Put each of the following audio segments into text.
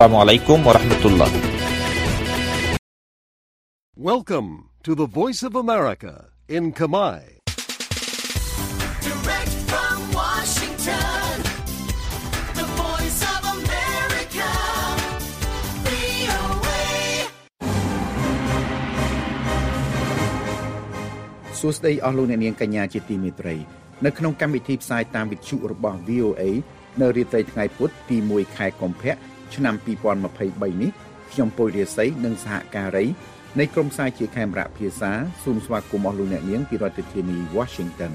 Assalamualaikum warahmatullah. Welcome to the Voice of America in Khmer. Direct from Washington, the Voice of America, VOA. សួស្តីអស់លោកអ្នកនាងកញ្ញាជាទីមេត្រីនៅក្នុងកម្មវិធីផ្សាយតាមវិទ្យុរបស់ VOA នៅរាត្រីថ្ងៃពុធទី1ខែកុម្ភៈឆ្នាំ2023នេះខ្ញុំពុយរាសីនិងសហការីនៃក្រុមផ្សាយជាខេមរៈភាសាសូមស្វាគមន៍អស់លោកអ្នកនាងពីរដ្ឋធានី Washington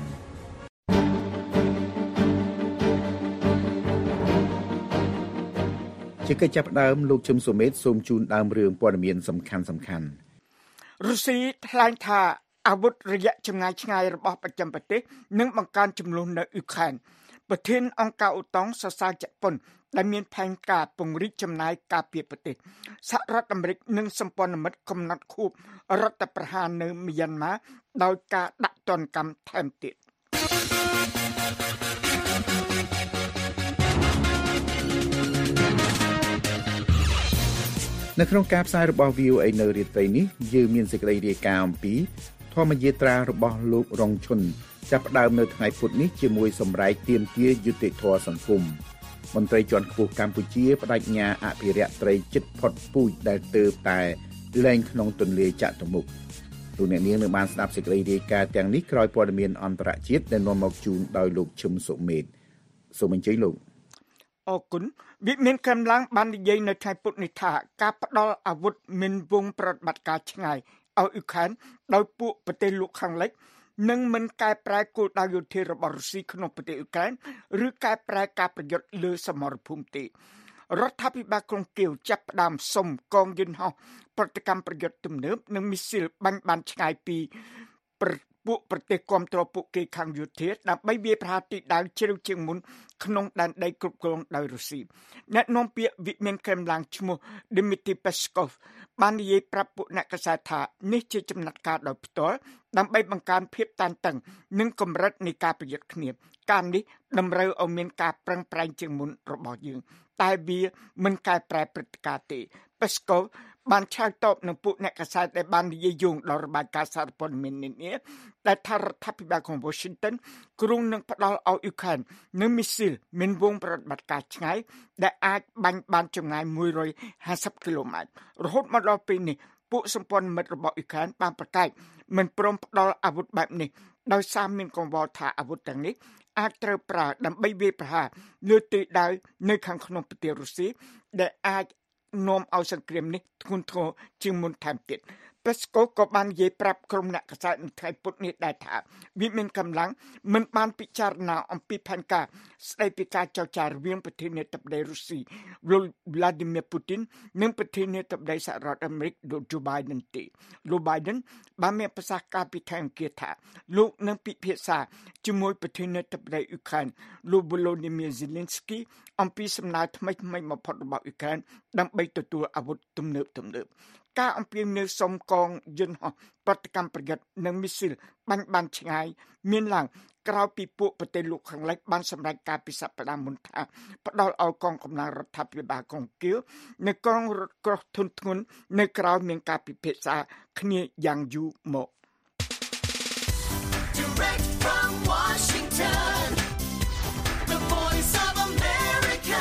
ជាកិច្ចចាប់ផ្ដើមលោកជឹមសុមេតសូមជូនដើមរឿងព័ត៌មានសំខាន់រុស្ស៊ីថ្លែងថាអាវុធរយៈចម្ងាយឆ្ងាយរបស់ប្រចាំប្រទេសនឹងបង្កើនចំនួននៅអ៊ុក្រែនប្រធានអង្គការអូតុងសរសើរជប៉ុនដែលមានផែនការពង្រីកចំណាយការពារប្រទេសសហរដ្ឋអាមេរិកនិងសម្ព័ន្ធមិត្តកំណត់ខួបរដ្ឋប្រហារនៅមីយ៉ាន់ម៉ាដោយការដាក់ទណ្ឌកម្មថែមទៀតនៅក្នុងការផ្សាយរបស់ VOA នៅរាត្រីនេះយើងមានសេចក្តីរាយការណ៍អំពីធម្មយាត្រារបស់លោករងឈុនចាប់ផ្ដើមនៅថ្ងៃពុធនេះជាមួយសម្រែកទាមទារយុត្តិធម៌សង្គមមន្ត្រីជាន់ខ្ពស់កម្ពុជាបដិញ្ញាអភិរក្សត្រីជិតផុតពូជដែលទើបតែលែងក្នុងទន្លេចតុមុខលោកអ្នកនាងនឹងបានស្ដាប់សេចក្តីរាយការណ៍ទាំងនេះក្រោយព័ត៌មានអន្តរជាតិដែលនាំមកជូនដោយលោកឈឹមសុមេតសូមអញ្ជើញលោកអរគុណវិមានកម្លាំងបាននិយាយនៅថ្ងៃពុធនេះថាការផ្ដល់អាវុធមានវងប្រតិបត្តិការឆ្ងាយឲ្យអ៊ុក្រែនដោយពួកប្រទេសលោកខាងលិចនឹងមិនកែប្រែគោលដៅយោធារបស់រុស្ស៊ីក្នុងប្រទេសអ៊ុក្រែនឬកែប្រែការប្រយុទ្ធលើសមរភូមិទេរដ្ឋាភិបាលក្រុងគៀវចាប់ផ្ដើមសុំកងយន្តហោះប្រតិកម្មប្រយុទ្ធទំនើបនិងមីស៊ីលបាញ់បានឆ្ងាយពីពួកប្រទេសគាំទ្រពួកគេខាងយោធាដើម្បីវាយប្រហារទីដៅជ្រៅជាងមុនក្នុងដែនដីគ្រប់គ្រងដោយរុស្ស៊ីអ្នកនាំពាក្យវិមានក្រែមឡាំងឈ្មោះ Dmitry Peskov បាននិយាយប្រាប់ពួកអ្នកកាសែតថានេះជាចំណាត់ការដោយផ្ទាល់ដើម្បីបង្កើនភាពតានតឹងនិងកម្រិតនៃការប្រយុទ្ធគ្នាការនេះតម្រូវឲ្យមានការប្រឹងប្រែងជាងមុនរបស់យើងតែវាមិនកែប្រែព្រឹត្តិការណ៍ទេ Peskov បានឆ្លើយតបនឹងពួកអ្នកកាសែតដែលបាននិយាយយោងដល់របាយការណ៍សារព័ត៌មាននេះដែលថារដ្ឋាភិបាលของ Washington គ្រោងនឹងផ្ដល់ឲ្យអ៊ុក្រែននូវមីស៊ីលមានវងប្រតិបត្តិការឆ្ងាយដែលអាចបាញ់បានចម្ងាយ150គីឡូម៉ែត្ររហូតមកដល់ពេលនេះពួកសម្ព័ន្ធមិត្តរបស់អ៊ុក្រែនបានប្រកាសមិនព្រមផ្ដល់អាវុធបែបនេះដោយសារមានកង្វល់ថាអាវុធទាំងនេះអាចត្រូវប្រើដើម្បីវាយប្រហារលើទិដៅនៅខាងក្នុងប្រទេសរុស្ស៊ីដែលអាចនាំឲ្យសង្គ្រាមនេះធ្ងន់ធ្ងរជាងមុនថែមទៀតPeskov ក៏បាននិយាយប្រាប់ក្រុមអ្នកកាសែតនៅថ្ងៃពុធនេះដែរថាវាមានកម្លាំងមិនបានពិចារណាអំពីផែនការស្ដីពីការចរចារវាងប្រធានាធិបតីរុស្ស៊ី Vladimir Putin និងប្រធានាធិបតីសហរដ្ឋអាមេរិក Joe Biden ទេលោក Biden បានមានប្រសាសន៍ការពីខែអង្គារថាលោកនឹងពិភាក្សាជាមួយប្រធានាធិបតីអ៊ុក្រែនលោក Volodymyr Zelensky អំពីសំណើថ្មីៗបំផុតរបស់អ៊ុក្រែនដើម្បីទទួលអាវុធទំនើបការអំពាវនាវសុំកងយន្តហោះប្រតិកម្មប្រយុទ្ធនិងមីស៊ីលបាញ់បានឆ្ងាយមានឡើងក្រោយពីពួកប្រទេសលោកខាងលិចបានសម្រេចការពិសប្តាហ៍មុនថាផ្ដល់ឲ្យកងកម្លាំងរដ្ឋាភិបាលក្រុងគៀវនៅកងរថក្រោះធុនធ្ងន់នៅក្រៅមានការពិភាក្សាគ្នាយ៉ាងយូរមក Direct from Washington, the Voice of America,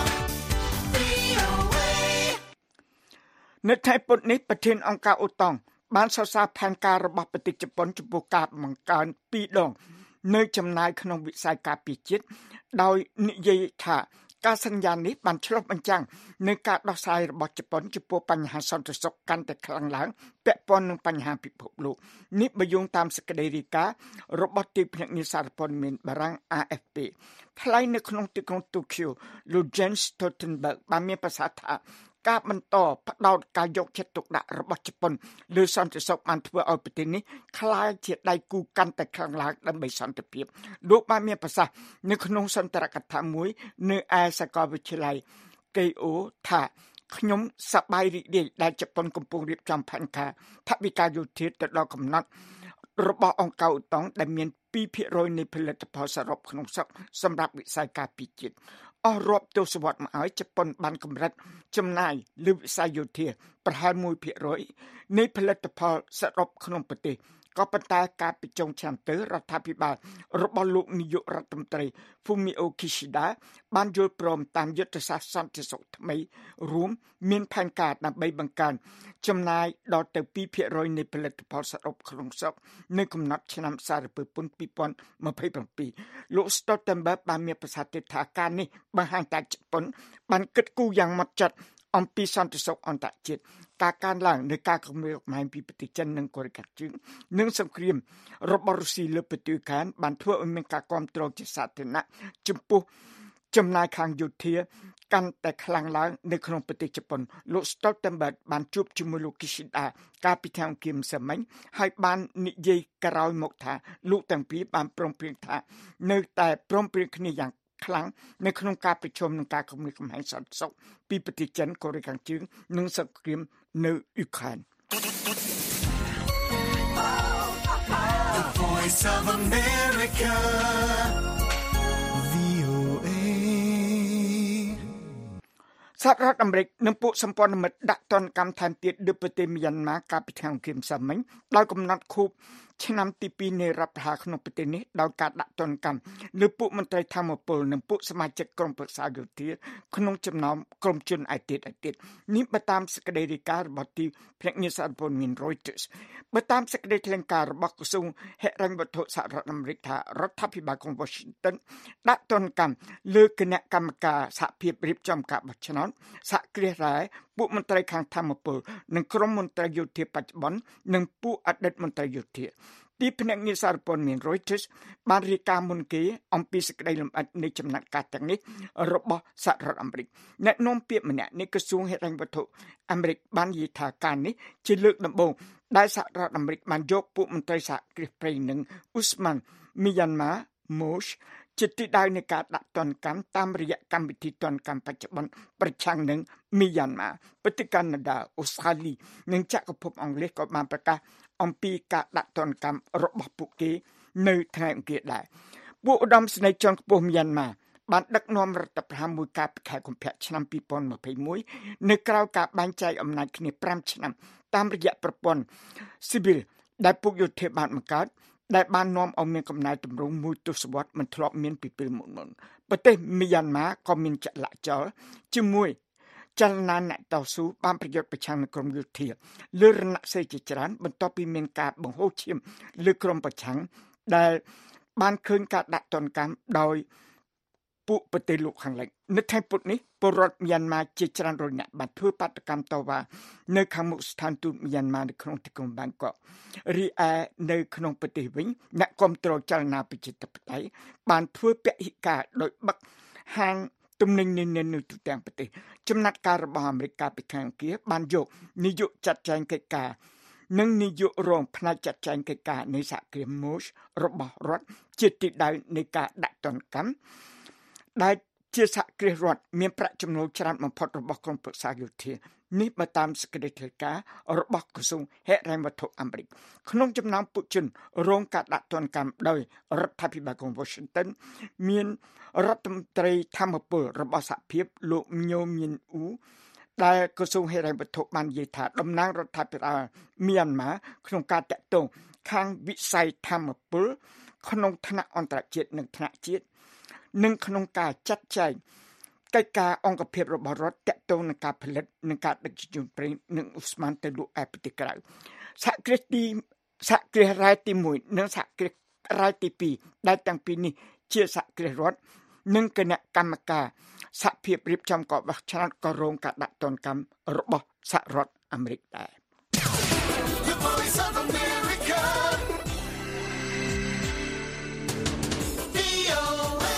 VOA. នៅថ្ងៃពុធនេះប្រធានអង្គការអូតុងបានសរសើរផែនការរបស់ប្រទេសជប៉ុនចំពោះការបង្កើន2ដងនៅចំណាយក្នុងវិស័យការពារជាតិដោយនិយាយថាការសន្យានេះបានឆ្លុះបញ្ចាំងនឹងការដោះស្រាយរបស់ជប៉ុនចំពោះបញ្ហាសន្តិសុខកាន់តែខ្លាំងឡើងពាក់ព័ន្ធនឹងបញ្ហាពិភពលោកនេះបើយោងតាមសេចក្តីរាយការណ៍របស់ទីភ្នាក់ងារសារព័ត៌មានបារាំង AFP ថ្លែងនៅក្នុងទីក្រុងតូក្យូលោក Jens Stoltenberg បានមានប្រសាសន៍ថាការបន្តផ្ដោតការយកចិត្តទុកដាក់របស់ជប៉ុនលើសន្តិសុខបានធ្វើឲ្យប្រទេសនេះក្លាយជាដៃគូកាន់តែខ្លាំងឡើងដើម្បីសន្តិភាពលោកបានមានប្រសាសន៍នៅក្នុងសន្ទរកថាមួយនៅឯសាកលវិទ្យាល័យ Keio ថាខ្ញុំសប្បាយរីករាយដែលជប៉ុនកំពុងរៀបចំផែនការថវិកាយោធាទៅដល់កំណត់របស់អង្គការឧតុងដែលមាន 2% នៃផលិតផលសរុបក្នុងស្រុកសម្រាប់វិស័យការពារជាតិអស់រាប់ទសវត្សរ៍មកហើយជប៉ុនបានកម្រិតចំណាយលើវិស័យយោធាប្រហែល 1% នៃផលិតផលសរុបក្នុងប្រទេសក៏ប៉ុន្តែការពីចុងឆ្នាំទៅរដ្ឋាភិបាលរបស់លោកនាយករដ្ឋមន្ត្រី Fumio Kishida បានយល់ព្រមតាមយុទ្ធសាស្ត្រសន្តិសុខថ្មីរួមមានផែនការដើម្បីបង្កើនចំណាយដល់ទៅ 2% នៃផលិតផលសរុបក្នុងស្រុកនៅកំណត់ឆ្នាំសារពើពន្ធ 2027 លោក Stoltenberg បានមានប្រសាសន៍ថាការនេះបង្ហាញថាជប៉ុនបានគិតគូរយ៉ាងម៉ត់ចត់អំពីសន្តិសុខអន្តរជាតិការកើនឡើងនៃការគម្រាមកំហែងពីប្រទេសចិននិងកូរ៉េខាងជើងនិងសង្គ្រាមរបស់រុស្ស៊ីលើប្រទេសអ៊ុយក្រែនបានធ្វើឲ្យមានការគាំទ្រជាសាធារណៈចំពោះចំណាយខាងយោធាកាន់តែខ្លាំងឡើងនៅក្នុងប្រទេសជប៉ុនលោក Stoltenberg បានជួបជាមួយលោក Kishida កាលពីថ្ងៃអង្គារម្សិលមិញហើយបាននិយាយក្រោយមកថាលោកទាំងពីរបានព្រមព្រៀងថានៅតែព្រមព្រៀងគ្នាយ៉ាងខ្លាំងនៅក្នុងការប្រជុំនឹងការគម្រាមកំហែងសន្តិសុខពីប្រទេសចិនកូរ៉េខាងជើងនិងសង្គ្រាមនៅអ៊ុយក្រែន The Voice of America. VOA. សហរដ្ឋអាមេរិកនិងពួកសម្ព័ន្ធមិត្តដាក់ទណ្ឌកម្មថែមទៀតលើប្រទេសមីយ៉ាន់ម៉ាកាលពីថ្ងៃអង្គារម្សិលមិញដោយកំណត់ខួបឆ្នាំទី2នៃរដ្ឋប្រហារក្នុងប្រទេសនេះដោយការដាក់ទណ្ឌកម្មលើពួកមន្ត្រីធម្មពលនិងពួកសមាជិកក្រុមប្រឹក្សាយោធាក្នុងចំណោមក្រុមជនឯទៀតនេះបើតាមសេចក្តីរាយការណ៍របស់ទីភ្នាក់ងារសារព័ត៌មាន Reuters បើតាមសេចក្តីថ្លែងការណ៍របស់ក្រសួងហិរញ្ញវត្ថុសហរដ្ឋអាមេរិកថារដ្ឋាភិបាលក្រុង Washington ដាក់ទណ្ឌកម្មលើគណៈកម្មការសហភាពរៀបចំការបោះឆ្នោតសហគ្រាសរ៉ែពួកមន្ត្រីខាងធម្មពលនិងក្រុមមន្ត្រីយោធាបច្ចុប្បន្ននិងពួកអតីតមន្ត្រីយោធាទីភ្នាក់ងារសារព័ត៌មាន Reuters បានរាយការណ៍មុនគេអំពីសេចក្តីលម្អិតនៃចំណាត់ការទាំងនេះរបស់សហរដ្ឋអាមេរិកអ្នកនាំពាក្យម្នាក់នៃក្រសួងហិរញ្ញវត្ថុអាមេរិកបាននិយាយថាការនេះជាលើកដំបូងដែលសហរដ្ឋអាមេរិកបានយកពួកមន្ត្រីសហគ្រាសព្រៃនិងអ៊ូស្ម៉ាន់មីយ៉ាន់ម៉ាម៉ូសជាទីដៅនៃការដាក់ទណ្ឌកម្មតាមរយៈកម្មវិធីទណ្ឌកម្មបច្ចុប្បន្នប្រឆាំងនឹងមីយ៉ាន់ម៉ាប្រទេសកាណាដាអូស្ត្រាលីនិងចក្រភពអង់គ្លេសក៏បានប្រកាសអំពីការដាក់ទណ្ឌកម្មរបស់ពួកគេនៅថ្ងៃអង្គារដែរពួកឧត្តមសេនីយ៍ជាន់ខ្ពស់មីយ៉ាន់ម៉ាបានដឹកនាំរដ្ឋប្រហារមួយកាលពីខែកុម្ភៈឆ្នាំ2021នៅក្រៅការបែងចែកអំណាចគ្នា5ឆ្នាំតាមរយៈប្រព័ន្ធស៊ីវិលដែលពួកយោធាបានបង្កើតដែលបាននាំឲ្យមានកំណែទម្រង់មួយទសវត្សរ៍មិនធ្លាប់មានពីពេលមុនប្រទេសមីយ៉ាន់ម៉ាក៏មានចលនាចលជាមួយចលនាអ្នកតស៊ូបានប្រយុទ្ធប្រឆាំងនឹងក្រុមយោធាលើរណសិរ្សជាច្រើនបន្ទាប់ពីមានការបង្ហូរឈាមលើក្រុមប្រឆាំងដែលបានឃើញការដាក់ទណ្ឌកម្មដោយពួកប្រទេសលោកខាងលិចនៅថ្ងៃពុធនេះពលរដ្ឋមីយ៉ាន់ម៉ាជាច្រើនរយនាក់បានធ្វើបាតកម្មតវ៉ានៅខាងមុខស្ថានទូតមីយ៉ាន់ម៉ានៅក្នុងទីក្រុងបាងកករីឯនៅក្នុងប្រទេសវិញអ្នកគាំទ្រចលនាប្រជាធិបតេយ្យបានធ្វើពហិការដោយបឹកហាងទំនិញនៅទូទាំងប្រទេសចំណាត់ការរបស់អាមេរិកកាលពីខែអង្គារបានយកនាយកចាត់ចែងកិច្ចការនិងនាយករងផ្នែកចាត់ចែងកិច្ចការនៃសហគ្រាសម៉ូសរបស់រដ្ឋជាទីដៅនៃការដាក់ទណ្ឌកម្មដែលជាសហគ្រាសរដ្ឋមានប្រាក់ចំណូលច្រើនបំផុតរបស់ក្រុមប្រឹក្សាយោធានេះបើតាមសេចក្តីថ្លែងការណ៍របស់ក្រសួងហិរញ្ញវត្ថុអាមេរិកក្នុងចំណោមពួកជនរងការដាក់ទណ្ឌកម្មដោយរដ្ឋាភិបាលក្រុង Washington មានរដ្ឋមន្ត្រីធម្មពលរបស់សហភាពលោកញោមញិនអ៊ូដែលក្រសួងហិរញ្ញវត្ថុបាននិយាយថាតំណាងរដ្ឋាភិបាលមីយ៉ាន់ម៉ាក្នុងការតាក់ទងខាងវិស័យធម្មពលក្នុងថ្នាក់អន្តរជាតិនិងថ្នាក់ជាតិនិងក្នុងការចាត់ចែងកិច្ចការអង្គភាពរបស់រដ្ឋតាក់ទងនឹងការផលិតនិងការដឹកជញ្ជូនប្រេងនិងឧស្ម័នទៅលក់ឯប្រទេសក្រៅសហគ្រាសរ៉ែទី1និងសហគ្រាសរ៉ែទី2ដែលទាំងពីរនេះជាសហគ្រាសរដ្ឋនិងគណៈកម្មការសហភាពរៀបចំការបោះឆ្នោតក៏រងការដាក់ទណ្ឌកម្មរបស់សហរដ្ឋអាមេរិកដែរ The Voice of America. VOA.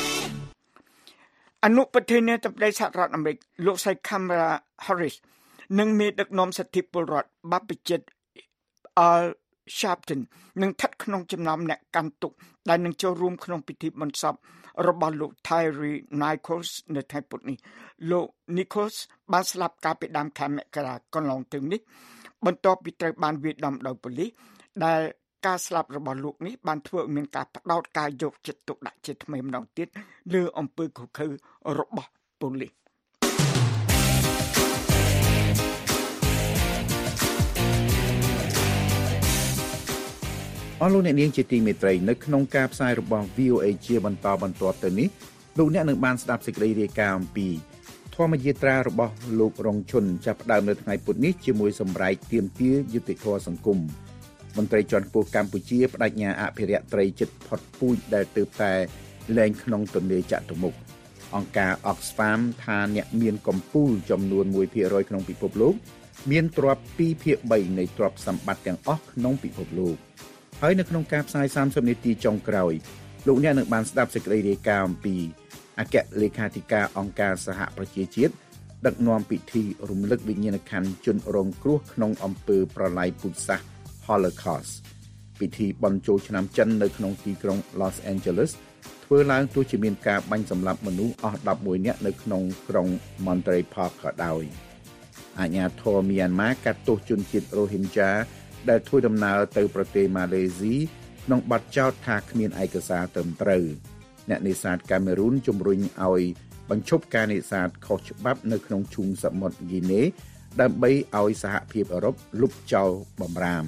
អនុប្រធានាធិបតីសហរដ្ឋអាមេរិកលោកស្រី Kamala Harris និងមេដឹកនាំសិទ្ធិពលរដ្ឋ Babajit Al-Sharpton នឹងស្ថិតក្នុងចំណោមអ្នកកាន់ទុក្ខដែលនឹងចូលរួមក្នុងពិធីបុណ្យសពរបស់លោក Tyre Nichols នៅថ្ងៃពុធនេះលោក Nichols បានស្លាប់កាលពីដើមខែមករាកន្លងទៅនេះបន្ទាប់ពីត្រូវបានវាយដំដោយប៉ូលីសដែលការស្លាប់របស់លោកនេះបានធ្វើឲ្យមានការផ្ដោតការយកចិត្តទុកដាក់ជាថ្មីម្ដងទៀតលើអំពើឃោរឃៅរបស់ប៉ូលីសអស់លោកអ្នកនាងជាទីមេត្រីនៅក្នុងការផ្សាយរបស់ VOA ជាបន្តបន្ទាប់ទៅនេះលោកអ្នកនឹងបានស្ដាប់សេចក្តីរាយការណ៍អំពីធម្មយាត្រារបស់លោករងឈុនចាប់ផ្ដើមនៅថ្ងៃពុធនេះជាមួយសម្រែកទាមទារយុត្តិធម៌សង្គមមន្ត្រីជាន់ខ្ពស់កម្ពុជាបដិញ្ញាអភិរក្សត្រីជិតផុតពូជដែលទើបតែលែងក្នុងទន្លេចតុមុខអង្គការ Oxfam ថាអ្នកមានកំពូលចំនួន 1% ក្នុងពិភពលោកមានទ្រព្យ 2/3 នៃទ្រព្យសម្បត្តិទាំងអស់ក្នុងពិភពលោកហើយនៅក្នុងការផ្សាយ30នាទីចុងក្រោយលោកអ្នកនឹងបានស្ដាប់សេចក្តីរាយការណ៍អំពីអគ្គលេខាធិការអង្គការសហប្រជាជាតិដឹកនាំពិធីរំលឹកវិញ្ញាណក្ខន្ធជនរងគ្រោះក្នុងអំពើប្រល័យពូជសាសន៍ Holocaust ពិធីបុណ្យចូលឆ្នាំចិននៅក្នុងទីក្រុង Los Angeles ធ្វើឡើងទោះជាមានការបាញ់សម្លាប់មនុស្សអស់11នាក់នៅក្នុងក្រុង Monterey Park ក៏ដោយអាជ្ញាធរមីយ៉ាន់ម៉ាកាត់ទោសជនជាតិ Rohingya ដែលធ្វើដំណើរទៅប្រទេសម៉ាឡេស៊ីក្នុងបទចោទថាគ្មានឯកសារត្រឹមត្រូវអ្នកនេសាទកាមេរូនជំរុញឲ្យបញ្ឈប់ការនេសាទខុសច្បាប់នៅក្នុងឈូងសមុទ្រហ្គីណេដើម្បីឲ្យសហភាពអឺរ៉ុបលុបចោលបម្រាម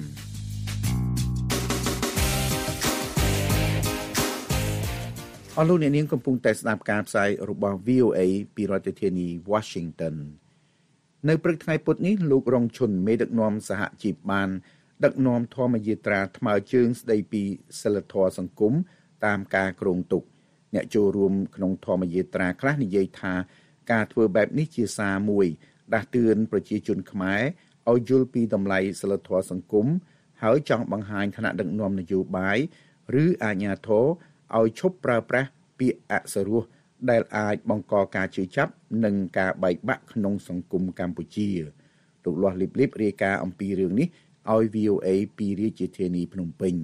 អស់លោកអ្នកនាងកំពុងតែស្ដាប់ការផ្សាយរបស់ VOA ពីរដ្ឋធានី Washington នៅព្រឹកថ្ងៃពុធនេះលោករងឈុនមេដឹកនាំសហជីពបានដឹកនាំធម្មយាត្រាថ្មើរជើងស្ដីពីសិលធម៌សង្គមតាមការគ្រោងទុកអ្នកចូលរួមក្នុងធម្មយាត្រាខ្លះនិយាយថាការធ្វើបែបនេះជាសារមួយដាស់តឿនប្រជាជនខ្មែរឲ្យយល់ពីតម្លៃសិលធម៌សង្គមហើយចង់បង្ហាញឋានៈដឹកនាំនយោបាយឬអាជ្ញាធរឲ្យឈប់ប្រើប្រាស់ពាក្យអសុរោះដែលអាចបង្កការជឿចាប់និងការបែកបាក់ក្នុងសង្គមកម្ពុជាលោកលាស់លីបលីបរាយការណ៍អំពីរឿងនេះឲ្យ VOA ពីរាជធានីភ្នំពេញ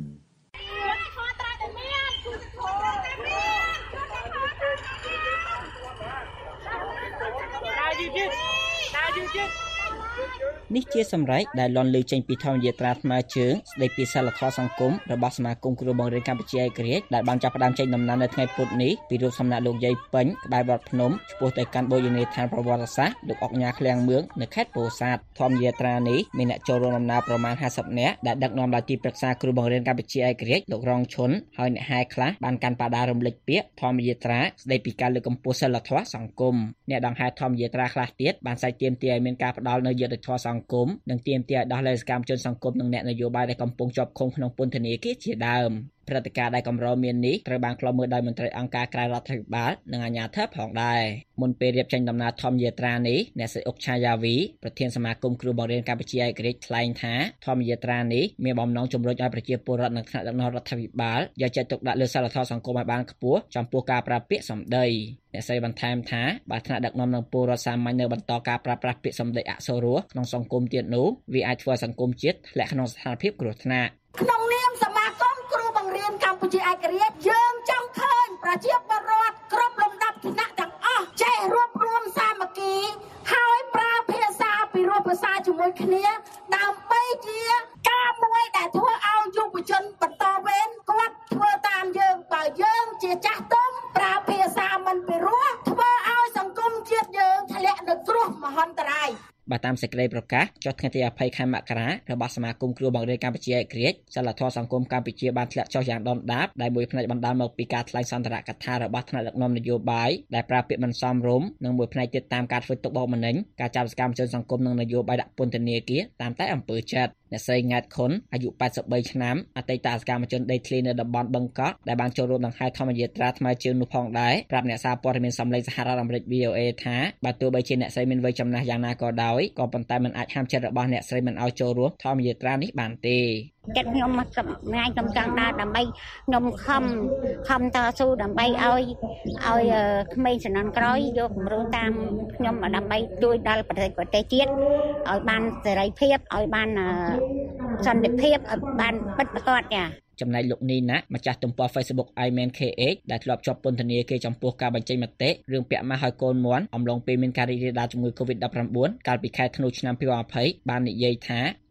នេះជាសម្រែកដែលលន់លឺចេញពីធម្មយាត្រាថ្មើរជើងស្ដីពីសិលធម៌សង្គមរបស់សមាគមគ្រូបង្រៀនកម្ពុជាឯករាជ្យដែលបានចាប់ផ្ដើមចេញដំណើរនៅថ្ងៃពុធនេះពីរូបសំណាកលោកយាយពេញក្បែរវត្តភ្នំឆ្ពោះទៅកាន់បូជនីយដ្ឋានប្រវត្តិសាស្ត្រលោកអុកញ៉ាឃ្លាំងមឿងនៅខេត្តពោធិ៍សាត់ធម្មយាត្រានេះមានអ្នកចូលរួមដំណើរប្រមាណ50នាក់ដែលដឹកនាំដោយទីប្រឹក្សាគ្រូបង្រៀនកម្ពុជាឯករាជ្យលោករងឈុនហើយអ្នកហែខ្លះបានកាន់បដារំលេចពាក្យធម្មយាត្រាស្ដីពីការលើកកម្ពស់សិលធម៌សង្គមអ្នកដង្ហែធម្មយាត្រាខ្លះទៀតបានសាច់ទាមទារឲ្យមានការផ្ដល់នូវយុត្តិធម៌សង្គមនិងទាមទារឲ្យដោះលែងសកម្មជនសង្គមនិងអ្នកនយោបាយដែលកំពុងជាប់ឃុំក្នុងពន្ធនាគារជាដើមព្រឹត្តិការណ៍ដែលកម្រមាននេះត្រូវបានក្លំមើលដោយមន្ត្រីអង្គការក្រៅរដ្ឋាភិបាលនិងអាជ្ញាធរផងដែរមុនពេលរៀបចេញដំណើរធម្មយាត្រានេះអ្នកស្រីអុកឆាយ៉ាវីប្រធានសមាគមគ្រូបង្រៀនកម្ពុជាឯករាជ្យថ្លែងថាធម្មយាត្រានេះមានបំណងជំរុញឲ្យប្រជាពលរដ្ឋនិងថ្នាក់ដឹកនាំរដ្ឋាភិបាលយកចិត្តទុកដាក់លើសិលធម៌សង្គមឲ្យបានខ្ពស់ចំពោះការប្រើពាក្យសម្ដីអ្នកស្រីបន្ថែមថាបើថ្នាក់ដឹកនាំនិងពលរដ្ឋសាមញ្ញនៅបន្តការប្រើប្រាស់ពាក្យសម្ដីអសុរោះក្នុងសង្គមទៀតនោះវាអាចធ្វើឲ្យសង្គមជាតិធ្លាក់ក្នុងស្ថានភាពគ្រោះថ្នាក់ក្នុងនាមសមាគមគ្រូបង្រៀនកម្ពុជាឯករាជ្យយើងចង់ឃើញប្រជាពលរដ្ឋគ្រប់លំដាប់ឋានៈទាំងអស់ចេះរួបរวมសាមគ្គីហើយប្រើភាសាពីរោះភាសាជាមួយគ្នាដើម្បីជាការមួយដែលធ្វើឲ្យយុវជនបន្តវេនគាត់ធ្វើតាមយើងបើយើងជាចាស់ទុំប្រើភាសាមិនពីរោះធ្វើឲ្យសង្គមជាតិយើងធ្លាក់នៅគ្រោះមហន្តរាយបើតាមសេចក្តីប្រកាសចុះថ្ងៃទី20ខែមករារបស់សមាគមគ្រូបង្រៀនកម្ពុជាឯករាជ្យសិលធម៌សង្គមកម្ពុជាបានធ្លាក់ចុះយ៉ាងដុនដាបដែលមួយផ្នែកបណ្ដាលមកពីការថ្លែងសន្ទរកថារបស់ថ្នាក់ដឹកនាំនយោបាយដែលប្រើពាក្យមិនសមរម្យនិងមួយផ្នែកទៀតតាមការធ្វើទុកបុកម្នេញការចាប់សកម្មជនសង្គមនិងនយោបាយដាក់ពន្ធនាគារតាមតែអំពើចិត្តអ្នកស្រីង៉ែតខុនអាយុ83ឆ្នាំអតីតសកម្មជនដីធ្លីនៅតំបន់បឹងកក់ដែលបានចូលរួមដង្ហែធម្មយាត្រាថ្មើរជើងនោះផងដែរប្រាប់អ្នកសារព័ត៌មានសំឡេងសហរដ្ឋអាមេរិក VOA ថាបើទោះបីជាអ្នកស្រីមានវ័យចំណាស់យ៉ាងណាក៏ដោយក៏ប៉ុន្តែមិនអាចហាមចិត្តរបស់អ្នកស្រីមិនឲ្យចូលរួមធម្មយាត្រានេះបានទេចិត្តខ្ញុំមកសម្ងាយខ្ញុំចង់ដើរដើម្បីខ្ញុំខំតស៊ូដើម្បីឲ្យក្មេងជំនាន់ក្រោយយកគំរូតាមខ្ញុំដើម្បីជួយដល់ប្រទេសជាតិឲ្យបានសេរីភាពឲ្យបានសន្តិភាពឲ្យបានពិតប្រាកដចាចំណែកលោកនីណាម្ចាស់ទំព័រ Facebook IManKH ដែលធ្លាប់ជាប់ពន្ធនាគារចំពោះការបញ្ចេញមតិរឿងពាក់ម៉ាស់ឲ្យកូនមន់អំឡុងពេលមានការរីករាលដាលជំងឺ Covid-19 កាលពីខែធ្នូឆ្នាំ2020បាននិយាយថាធ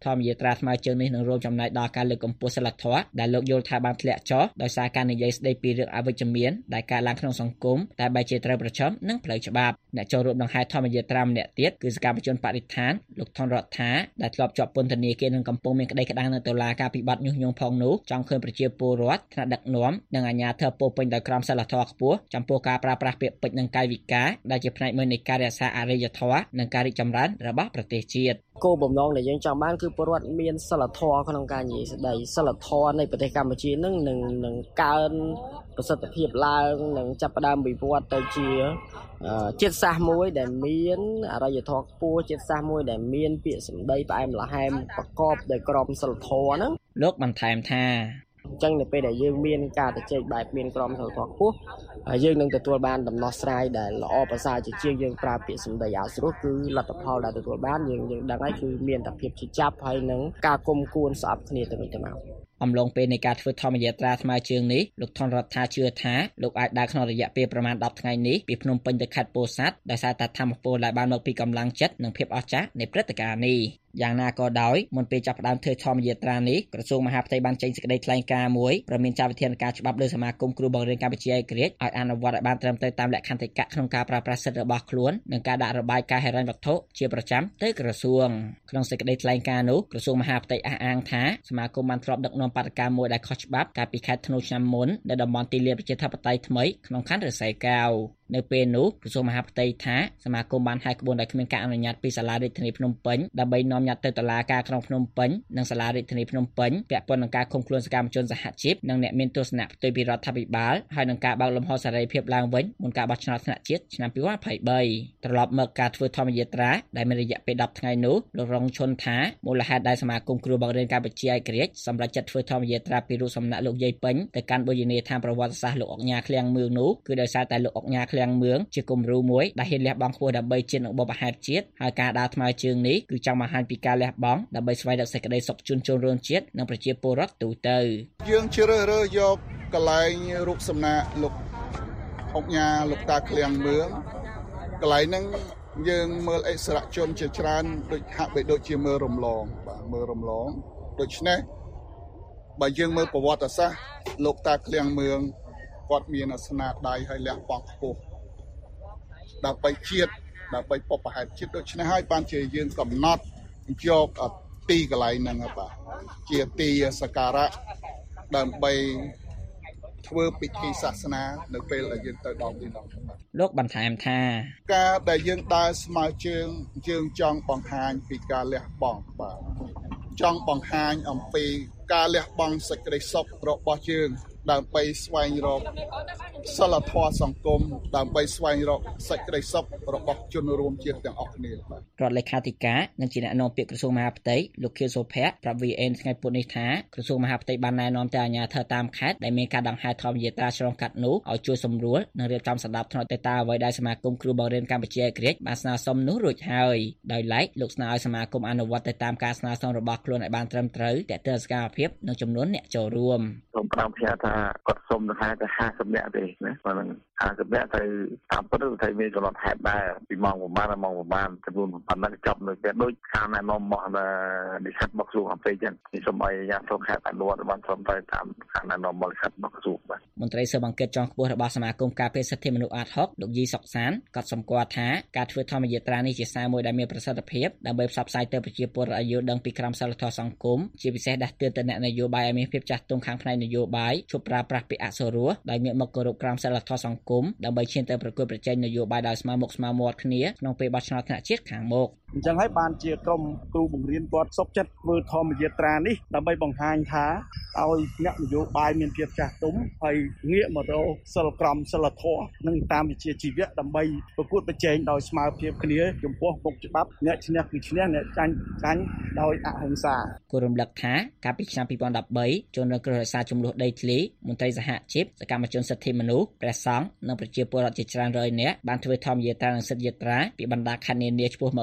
ធម្មយាត្រាថ្មើរជើងនេះនឹងរួមចំណែកដល់ការលើកកម្ពស់សិលធម៌ដែលលោកយល់ថាបានធ្លាក់ចុះដោយសារការនិយាយស្ដីពីរឿងអវិជ្ជមានដែលកើតឡើងក្នុងសង្គមតែបែរជាត្រូវប្រឈមនឹងផ្លូវច្បាប់អ្នកចូលរួមដង្ហែធម្មយាត្រាម្នាក់ទៀតគឺសកម្មជនបរិស្ថានលោកថនរដ្ឋាដែលធ្លាប់ជាប់ពន្ធនាគារនិងកំពុងមានក្តីក្តាំងនៅតុលាការពីបទញុះញង់ផងនោះចង់ឃើញប្រជាពលរដ្ឋថ្នាក់ដឹកនាំនិងអាជ្ញាធរពោពេញដោយក្រមសីលធម៌ខ្ពស់ចំពោះការប្រើប្រាស់ពាក្យពេចន៍និងកាយវិការដែលជាផ្នែកមួយនៃការរក្សាអរិយធម៌និងការរីកចម្រើនរបស់ប្រទេសជាតិគោលបំណងដែលយើងចង់បានគឺពលរដ្ឋមានសិលធម៌ក្នុងការនិយាយស្ដីសិលធម៌នៃប្រទេសកម្ពុជានឹងកើនប្រសិទ្ធភាពឡើងនិងចាប់ផ្ដើមវិវត្តទៅជាជាតិសាសន៍មួយដែលមានអរិយធម៌ខ្ពស់ជាតិសាសន៍មួយដែលមានពាក្យសម្ដីផ្អែមល្ហែមប្រកបដោយក្រមសីលធម៌ហ្នឹងលោកបន្ថែមថាអញ្ចឹងនៅពេលដែលយើងមានការទៅជែកបែបមានក្រមសីលធម៌ខ្ពស់យើងនឹងទទួលបានដំណោះស្រាយដែលល្អប្រសើរជាជាងយើងប្រើពាក្យសម្ដីឲ្យស្រួលគឺលទ្ធផលដែលទទួលបានយើងដឹងហើយគឺមានតែភាពជាចាប់ហើយនឹងការគុំគួនស្អប់គ្នាទៅវិញទៅមកអំឡុងពេលនៃការធ្វើធម្មយាត្រាថ្មើរជើងនេះលោកថនរដ្ឋាជឿថាលោកអាចដើរក្នុងរយៈពេលប្រមាណ10ថ្ងៃនេះពីភ្នំពេញទៅខេត្តពោធិ៍សាត់ដោយសារតែថាមពលដែលបានមកពីកម្លាំងចិត្តនិងភាពអស្ចារ្យនៃព្រឹត្តិការណ៍នេះយ៉ាងណាក៏ដោយមុនពេលចាប់ផ្ដើមធ្វើធម្មយាត្រានេះក្រសួងមហាផ្ទៃបានចេញសេចក្តីថ្លែងការណ៍មួយព្រមមានចាត់វិធានការច្បាប់លើសមាគមគ្រូបង្រៀនកម្ពុជាឯករាជ្យឲ្យអនុវត្តឲ្យបានត្រឹមត្រូវតាមលក្ខន្តិកៈក្នុងការប្រើប្រាស់សិទ្ធិរបស់ខ្លួននិងការដាក់របាយការណ៍ហិរញ្ញវត្ថុជាប្រចាំទៅក្រសួងក្នុងសេចក្តីថ្លែងការណ៍នោះក្រសួងមហាផ្ទៃអះអាងថាសមាគមបានធ្លាប់ដឹកនាំបដកម្មមួយដែលខុសច្បាប់កាលពីខែធ្នូឆ្នាំមុននៅតំបន់ទីលានប្រជាធិបតេយ្យថ្មីក្នុងខណ្ឌរសីកែវនៅពេលនោះក្រសួងមហាផ្ទៃថាសមាគមបានហែកក្បួនដោយគ្មានការអនុញ្ញាតពីសាលារដ្ឋាភិបាលភ្នំពេញដើម្បីនាំញត្តិទៅតុលាការក្រុងភ្នំពេញនិងសាលារដ្ឋាភិបាលភ្នំពេញពាក់ព័ន្ធនឹងការឃុំខ្លួនសកម្មជនសហជីពនិងអ្នកមានទស្សនៈផ្ទុយពីរដ្ឋាភិបាលហើយនឹងការបើកលំហសេរីភាពឡើងវិញមុនការបោះឆ្នោតថ្នាក់ជាតិឆ្នាំ2023ត្រឡប់មកការធ្វើធម្មយាត្រាដែលមានរយៈពេល10ថ្ងៃនោះលោករងឈុនថាមូលហេតុដែលសមាគមគ្រូបង្រៀនកម្ពុជាឯករាជ្យសម្រាប់ចាត់ធ្វើធម្មយាត្រាពីរូបសំណាកលោកយាយពេញទៅកាន់បូជនីយដ្ឋានប្រវត្តិសាស្ត្រលោកអុកញ៉ាឃ្លាំងមឿងនោះគឺដោយសារតែលោកអុកញ៉ាឃ្លាំងមឿងជាគំរូមួយដែលហ៊ានលះបង់ខ្ពស់ដើម្បីជាតិនិងបុព្វហេតុជាតិហើយការដើរថ្មើរជើងនេះគឺចង់បង្ហាញពីការលះបង់ដើម្បីស្វែងរកសេចក្តីសុខជូនជនរួមជាតិនិងប្រជាពលរដ្ឋទូទៅយើងជ្រើសរើសយកកន្លែងរូបសំណាកលោកអុកញ៉ាលោកតាឃ្លាំងមឿងកន្លែងហ្នឹងយើងមើលអិសរជនជាច្រើនដូចហាក់បីដូចជាមើលរំលងបាទមើលរំលងដូច្នេះបើយើងមើលប្រវត្តិសាស្ត្រលោកតាឃ្លាំងមឿងគាត់មានស្នាដៃឲ្យលះបង់ខ្ពស់ដើម្បីជាតិដើម្បីបុព្វហេតុជាតិដូច្នេះហើយបានជាយើងកំណត់យកទីកន្លែងហ្នឹងបាទជាទីសក្ការៈដើម្បីធ្វើពិធីសាសនានៅពេលដែលយើងទៅដល់ទីនោះលោកបន្ថែមថាការដែលយើងដើរស្មើជើងយើងចង់បង្ហាញពីការលះបង់បាទចង់បង្ហាញអំពីការលះបង់សេចក្តីសុខរបស់យើងដើម្បីស្វែងរកសិលធម៌សង្គមដើម្បីស្វែងរកសេចក្តីសុខរបស់ជនរួមជាតិទាំងអស់គ្នាបាទរដ្ឋលេខាធិការនិងជាអ្នកនាំពាក្យក្រសួងមហាផ្ទៃលោកខៀវសុភ័ក្រប្រាប់ VN ថ្ងៃពុធនេះថាក្រសួងមហាផ្ទៃបានណែនាំទៅអាជ្ញាធរតាមខេត្តដែលមានការដង្ហែធម្មយាត្រាឆ្លងកាត់នោះឲ្យជួយសម្រួលនិងរៀបចំសណ្ដាប់ធ្នាប់ទៅតាមអ្វីដែលសមាគមគ្រូបង្រៀនកម្ពុជាឯករាជ្យបានស្នើសុំនោះរួចហើយដោយឡែកលោកស្នើឲ្យសមាគមអនុវត្តទៅតាមការស្នើសុំរបស់ខ្លួនឲ្យបានត្រឹមត្រូវទាក់ទងសកម្មភាពនិងចំនួនអ្នកចូលរួមសូមប្រាំផ្សាយថាគាត់សុំទៅហៅទៅ50នាក់ទេណាបើនឹង50នាក់ទៅតាមពិតទៅមានកំណត់ហេតុដែរពីម៉ោងប្រហែលដល់ម៉ោងប្រហែលចំនួនប៉ុណ្ណឹងចប់នៅពេលដូចការណែនាំរបស់និស្សិតរបស់ក្រសួងអន្តរជាតិខ្ញុំសូមឲ្យអាជ្ញាធរខេត្តអនុវត្តបានត្រឹមត្រូវតាមការណែនាំរបស់និស្សិតរបស់ក្រសួងបាទមន្ត្រីស៊ើបអង្កេតជាន់ខ្ពស់របស់សមាគមការពារសិទ្ធិមនុស្សអាត60លោកយីសុកសានក៏សម្គាល់ថាការធ្វើធម្មយាត្រានេះជាសារមួយដែលមានប្រសិទ្ធភាពដើម្បីផ្សព្វផ្សាយទៅប្រជាពលរដ្ឋឲ្យយល់ដឹងពីក្រមសីលធម៌សង្គមជាពិសេសដាស់តឿនទៅអ្នកនយោបាយឲ្យមានភាពចាស់ទុំខាងផ្នែកនយោបាយឈប់ប្រើប្រាស់ពាក្យអសុរោះដោយងាកមកគោរពក្រមសីលធម៌សង្គមដើម្បីឈានទៅប្រកួតប្រជែងនយោបាយដោយស្មើមុខស្មើមាត់គ្នាក្នុងពេលបោះឆ្នោតថ្នាក់ជាតិខាងមុខអញ្ចឹងហើយបានជាក្រុមគ្រូបង្រៀនគាត់សុខចិត្តធ្វើធម្មយាត្រានេះដើម្បីបង្ហាញថាឲ្យអ្នកនយោបាយមានភាពចាស់ទុំហើយងាកមករកសិលក្រមសីលធម៌និងតាមវិជ្ជាជីវៈដើម្បីប្រកួតប្រជែងដោយស្មើភាពគ្នាចំពោះមុខច្បាប់អ្នកឈ្នះគឺឈ្នះអ្នកចាញ់ដោយអហិង្សាគូរំលឹកថាកាលពីឆ្នាំ2013ជនរងគ្រោះដោយសារចំនួនដីធ្លីមន្ត្រីសហជីពសកម្មជនសិទ្ធិមនុស្សព្រះសង្ឃនិងប្រជាពលរដ្ឋជាច្រើនរយនាក់បានធ្វើធម្មយាត្រានិងសិទ្ធិយាត្រាពីបណ្ដាខេត្តនានាឆ្ពោះមករាជធានី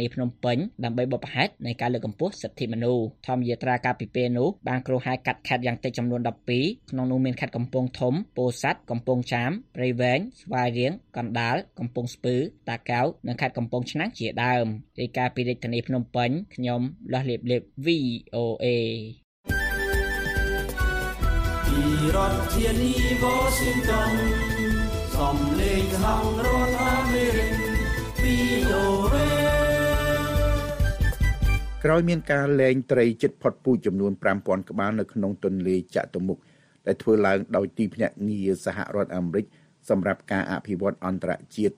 ភ្នំពេញដើម្បីបបផែតនៃការលើកកម្ពស់សិទ្ធិមនុស្សធម្មយាត្រាកាលពីពេលនោះបានគ្រោះហែកាត់ខេត្តយ៉ាងតិចចំនួន12ក្នុងនោះមានខេត្តកំពង់ធំពោធិ៍សាត់កំពង់ចាមព្រៃវែងស្វាយរៀងកណ្ដាលកំពង់ស្ពឺតាកែវនិងខេត្តកំពង់ឆ្នាំងជាដើមរាយការណ៍ពីរាជធានីភ្នំពេញខ្ញុំលាស់លៀបលៀប VOA ពីរដ្ឋធានី Washington សំឡេងខាងរដ្ឋអាមេរិក VOA ក្រោយមានការលែងត្រីជិតផុតពូជចំនួន 5000 ក្បាលនៅក្នុងទន្លេចតុមុខដែលធ្វើឡើងដោយទីភ្នាក់ងារសហរដ្ឋអាមេរិកសម្រាប់ការអភិវឌ្ឍអន្តរជាតិ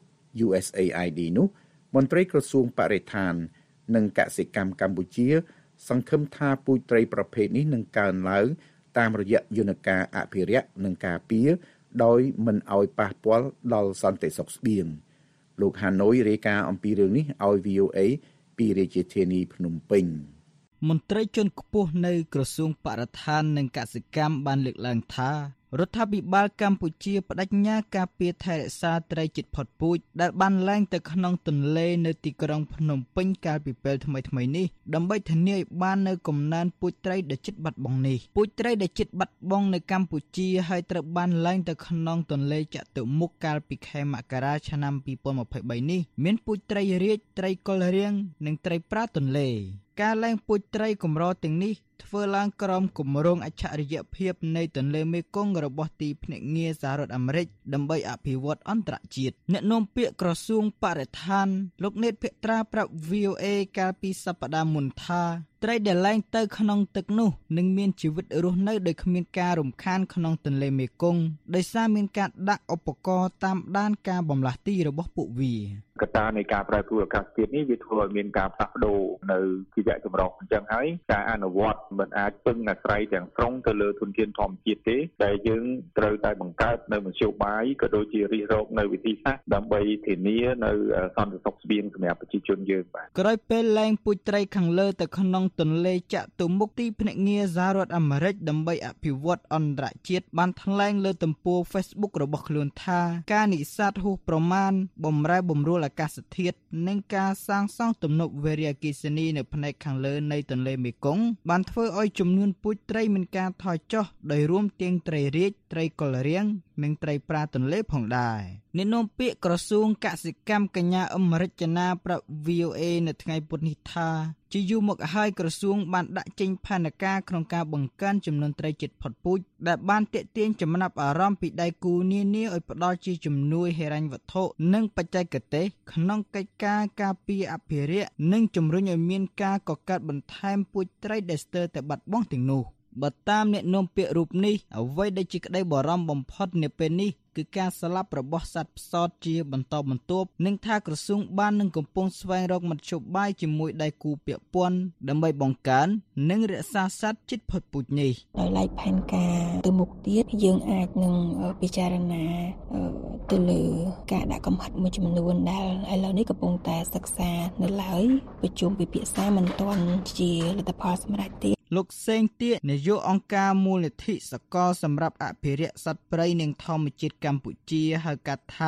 USAID នោះមន្ត្រីក្រសួងបរិស្ថាននិងកសិកម្មកម្ពុជាសង្ឃឹមថាពូជត្រីប្រភេទនេះនឹងកើនឡើងតាមរយៈយន្តការអភិរក្សនិងការពារដោយមិនឲ្យប៉ះពាល់ដល់សន្តិសុខស្បៀងលោកហាណូយរាយការណ៍អំពីរឿងនេះឲ្យ VOA ពីរាជធានីភ្នំពេញមន្ត្រីជាន់ខ្ពស់នៅក្រសួងបរិស្ថាននិងកសិកម្មបានលើកឡើងថារដ្ឋាភិបាលកម្ពុជាបដិញ្ញាការពារថែរក្សាត្រីជិតផុតពូជដែលបានឡើងទៅក្នុងទន្លេនៅទីក្រុងភ្នំពេញកាលពីពេលថ្មីៗនេះដើម្បីធានាឲ្យបាននៅកំណើនពូជត្រីដែលជិតបាត់បង់នេះពូជត្រីដែលជិតបាត់បង់នៅកម្ពុជាហើយត្រូវបានឡើងទៅក្នុងទន្លេចតុមុខកាលពីខែមករាឆ្នាំ2023នេះមានពូជត្រីរាជត្រីកុលរៀងនិងត្រីប្រាទន្លេការឡើងពូជត្រីកម្រទាំងនេះធ្វើឡើងក្រោមគម្រោងអច្ឆរិយភាពនៃទន្លេមេគង្គរបស់ទីភ្នាក់ងារសហរដ្ឋអាមេរិកដើម្បីអភិវឌ្ឍអន្តរជាតិអ្នកនាំពាក្យក្រសួងបរិស្ថានលោកនេតភក្ត្រាប្រាប់ VOA កាលពីសប្តាហ៍មុនថាត្រីដែលឡើងទៅក្នុងទឹកនោះនឹងមានជីវិតរស់នៅដោយគ្មានការរំខានក្នុងទន្លេមេគង្គដោយសារមានការដាក់ឧបករណ៍តាមដានការបម្លាស់ទីរបស់ពួកវាកត្តានៃការប្រែប្រួលអាកាសធាតុនេះវាធ្វើឲ្យមានការផ្លាស់ប្ដូរនៅជីវៈចម្រុះអញ្ចឹងហើយការអនុវត្តមិនអាចពឹងអាស្រ័យទាំងស្រុងទៅលើធនធានធម្មជាតិទេតែយើងត្រូវតែបង្កើតនៅមធ្យោបាយក៏ដូចជារិះរកនៅវិធីសាស្ត្រដើម្បីធានានៅសន្តិសុខស្បៀងសម្រាប់ប្រជាជនយើងបាទក្រោយពេលឡើងពូជត្រីខាងលើទៅក្នុងទន្លេចតុមុខទីភ្នាក់ងារសហរដ្ឋអាមេរិកដើម្បីអភិវឌ្ឍអន្តរជាតិបានថ្លែងលើទំព័រ Facebook របស់ខ្លួនថាការនេសាទហួសប្រមាណបំរែបំរួលអាកាសធាតុនិងការសាងសង់ទំនប់វារីអគ្គិសនីនៅផ្នែកខាងលើនៃទន្លេមេគង្គបានធ្វើឲ្យចំនួនពូជត្រីមានការថយចុះដោយរួមទាំងត្រីរាជត្រីកុលរៀងនិងត្រីប្រាទន្លេផងដែរអ្នកនាំពាក្យក្រសួងកសិកម្មកញ្ញាអមរិចនាប្រាប់ VOA នៅថ្ងៃពុធនេះថាជាយូរមកហើយក្រសួងបានដាក់ចេញផែនការក្នុងការបង្កើនចំនួនត្រីជិតផុតពូជដែលបានទាក់ទាញចំណាប់អារម្មណ៍ពីដៃគូនានាឲ្យផ្ដល់ជាជំនួយហិរញ្ញវត្ថុនិងបច្ចេកទេសក្នុងកិច្ចការការពារអភិរក្សនិងជំរុញឲ្យមានការកកើតបន្ថែមពូជត្រីដែលស្ទើរតែបាត់បង់ទាំងនោះបើតាមអ្នកនាំពាក្យរូបនេះអ្វីដែលជាក្តីបារម្ភបំផុតនាពេលនេះគឺការស្លាប់របស់សត្វផ្សោតជាបន្តបន្ទាប់និងថាក្រសួងបាននឹងកំពុងស្វែងរកមធ្យោបាយជាមួយដៃគូពាក់ព័ន្ធដើម្បីបង្កើននិងរក្សាសត្វជិតផុតពូជនេះដោយឡែកផែនការទៅមុខទៀតយើងអាចនឹងពិចារណាទៅលើការដាក់កំហិតមួយចំនួនដែលឥឡូវនេះកំពុងតែសិក្សានៅឡើយប្រជុំពិភាក្សាមិនទាន់ជាលទ្ធផលសម្រេចទេលោកសេងទៀនាយកអង្គការមូលនិធិសកលសម្រាប់អភិរក្សសត្វព្រៃនិងធម្មជាតិកម្ពុជាហៅកាត់ថា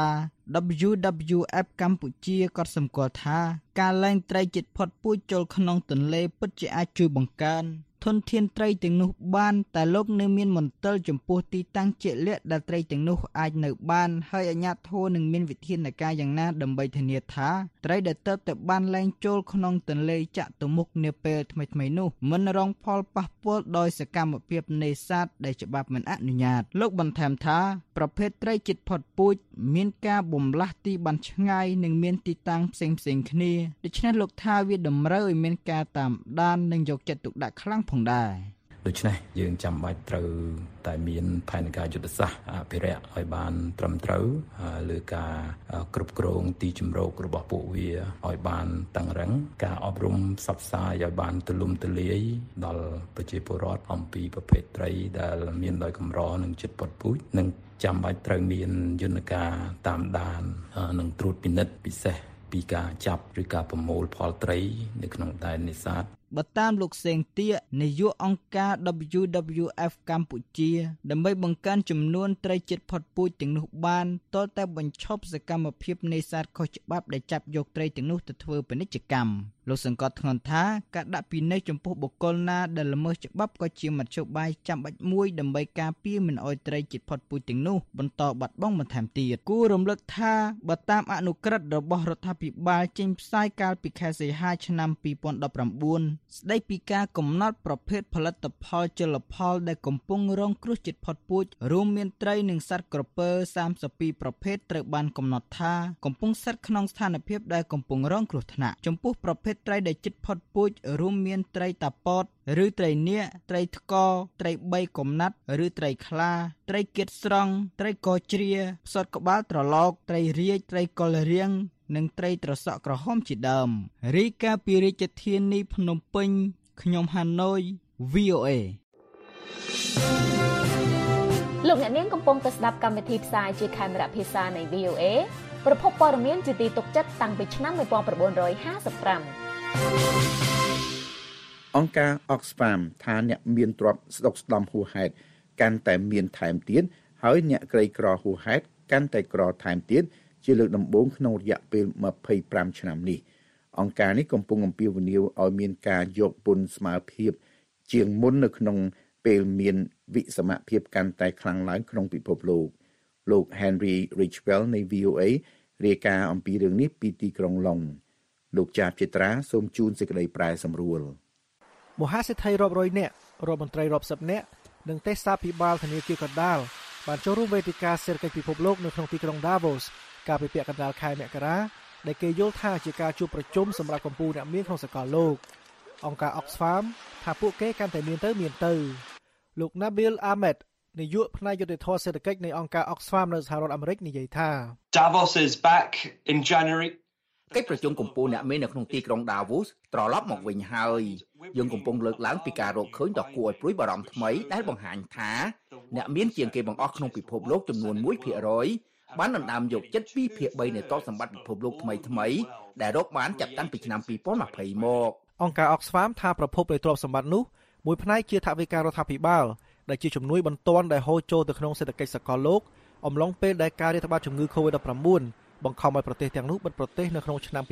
WWF កម្ពុជាក៏សម្គាល់ថាការលែងត្រីជិតផុតពូជចូលក្នុងទន្លេពិតជាអាចជួយបង្កើនធនធានត្រីទាំងនោះបានតែលោកនៅមានមន្ទិលចំពោះទីតាំងជាក់លាក់ដែលត្រីទាំងនោះអាចនៅបានហើយអាជ្ញាធរនឹងមានវិធានការយ៉ាងណាដើម្បីធានាថាត្រីដែលទើបតែបានលែងចូលក្នុងទន្លេចតុមុខនាពេលថ្មីៗនោះមិនរងផលប៉ះពាល់ដោយសកម្មភាពនេសាទដែលច្បាប់មិនអនុញ្ញាតលោកបន្ថែមថាប្រភេទត្រីជិតផុតពូជមានការបំលាស់ទីបានឆ្ងាយនិងមានទីតាំងផ្សេងៗគ្នាដូច្នេះលោកថាវាតម្រូវឲ្យមានការតាមដាននិងយកចិត្តទុកដាក់ខ្លាំងផងដែរដូច្នេះយើងចាំបាច់ត្រូវតែមានផែនការយុទ្ធសាស្ត្រអភិរក្សឲ្យបានត្រឹមត្រូវលើការគ្រប់គ្រងទីជម្រករបស់ពួកវាឲ្យបានតឹងរ៉ឹងការអប់រំផ្សព្វផ្សាយឲ្យបានទូលំទូលាយដល់ប្រជាពលរដ្ឋអំពីប្រភេទត្រីដែលមានដោយកម្រនិងជិតផុតពូជនិងចាំបាច់ត្រូវមានយន្តការតាមដាននិងត្រួតពិនិត្យពិសេសពីការចាប់ឬការប្រមូលផលត្រីនៅក្នុងដែននេសាទបើតាមលោកសេងទៀនាយកអង្គការ WWF កម្ពុជាដើម្បីបង្កើនចំនួនត្រីជិតផុតពូជទាំងនោះបានទាល់តែបញ្ឈប់សកម្មភាពនេសាទខុសច្បាប់ដែលចាប់យកត្រីទាំងនោះទៅធ្វើពាណិជ្ជកម្មលោកសង្កត់ធ្ងន់ថាការដាក់ពិន័យចំពោះបុគ្គលណាដែលល្មើសច្បាប់ក៏ជាមធ្យោបាយចាំបាច់មួយដើម្បីការពារមិនឲ្យត្រីជិតផុតពូជទាំងនោះបន្តបាត់បង់បន្ថែមទៀតគួររំលឹកថាបើតាមអនុក្រឹត្យរបស់រដ្ឋាភិបាលចេញផ្សាយកាលពីខែសីហាឆ្នាំ2019ស្ដីពីការកំណត់ប្រភេទផលិតផលជលផលដែលកំពុងរងគ្រោះជិតផុតពូជរួមមានត្រីនិងសត្វក្រពើ32ប្រភេទត្រូវបានកំណត់ថាកំពុងស្ថិតក្នុងស្ថានភាពដែលកំពុងរងគ្រោះថ្នាក់ចំពោះប្រភេទត្រីដែលជិតផុតពូជរួមមានត្រីតាប៉តឬត្រីនាគត្រីថ្កត្រី3កំណាត់ឬត្រីខ្លាត្រីគៀតស្រង់ត្រីកជ្រាផ្សោតក្បាលត្រឡោកត្រីរាជត្រីកុលរៀងនិងត្រីត្រសក់ក្រហមជាដើមរីកាពីរាជធានីភ្នំពេញខ្ញុំហាណូយ VOA លោកអ្នកនាងកំពុងតែស្ដាប់កម្មវិធីផ្សាយជាខេមរៈភាសានៃ VOA ប្រភពព័ត៌មានជាទីទុកចិត្តតាំងពីឆ្នាំ1955 អង្គការ Oxfam ថាអ្នកមានទ្រព្យស្ដុកស្ដំហួសហេតុកាន់តែមានថែមទៀតហើយអ្នកក្រីក្រហួសហេតុកាន់តែក្រថែមទៀតជាលើកដំបូងក្នុងរយៈពេល25ឆ្នាំនេះអង្គការនេះកំពុងអំពាវនាវឲ្យមានការយកពន្ធស្មើភាពជាងមុននៅក្នុងពេលមានវិសមភាពកាន់តែខ្លាំងឡើងក្នុងពិភពលោក Henry Ridgwell នៃ VOA រាយការណ៍អំពីរឿងនេះពីទីក្រុងឡុងលោកចាបជាត្រាសូមជូនសេចក្តីប្រែសម្រួលមហាសេដ្ឋីរាប់រយនាក់រដ្ឋមន្ត្រីរាប់សិបនាក់និងទេសាភិបាលធនាគារកណ្ដាលបានចូលរួមវេទិកាសេដ្ឋកិច្ចពិភពលោកនៅក្នុងទីក្រុង Davos កាលពីពាក់កណ្ដាលខែមករាដែលគេយល់ថាជាការជួបប្រជុំសម្រាប់កម្ពុជាអ្នកមានក្នុងសកលលោកអង្គការ Oxfam ថាពួកគេកាន់តែមានទៅលោក Nabil Ahmed នាយកផ្នែកយុត្តិធម៌សេដ្ឋកិច្ចនៃអង្គការ Oxfam នៅសហរដ្ឋអាមេរិកនិយាយថា Davos is back in January កិច្ចប្រជុំកម្ពុជាអ្នកមាននៅក្នុងទីក្រុង Davos ត្រឡប់មកវិញហើយយើងកំពុងលើកឡើងពីការរកឃើញដ៏គួរឲ្យព្រួយបារម្ភថ្មីដែលបង្ហាញថាអ្នកមានជាងគេបង្អស់ក្នុងពិភពលោកចំនួន 1% បានដណ្ដើមយកចិត្ត 2/3 នៃទ្រព្យសម្បត្តិពិភពលោកថ្មីដែលរកបានចាប់តាំងពីឆ្នាំ2020មកអង្គការ Oxfam ថាប្រភពនៃទ្រព្យសម្បត្តិនោះមួយផ្នែកជាថវិការដ្ឋាភិបាលដែលជាជំនួយបន្ទាន់ដែលហូរចូលទៅក្នុងសេដ្ឋកិច្ចសកលលោកអំឡុងពេលដែលការរាតត្បាតជំងឺ COVID-19 បង្ខំឲ្យប្រទេសទាំងនោះបិទប្រទេសនៅក្នុងឆ្នាំ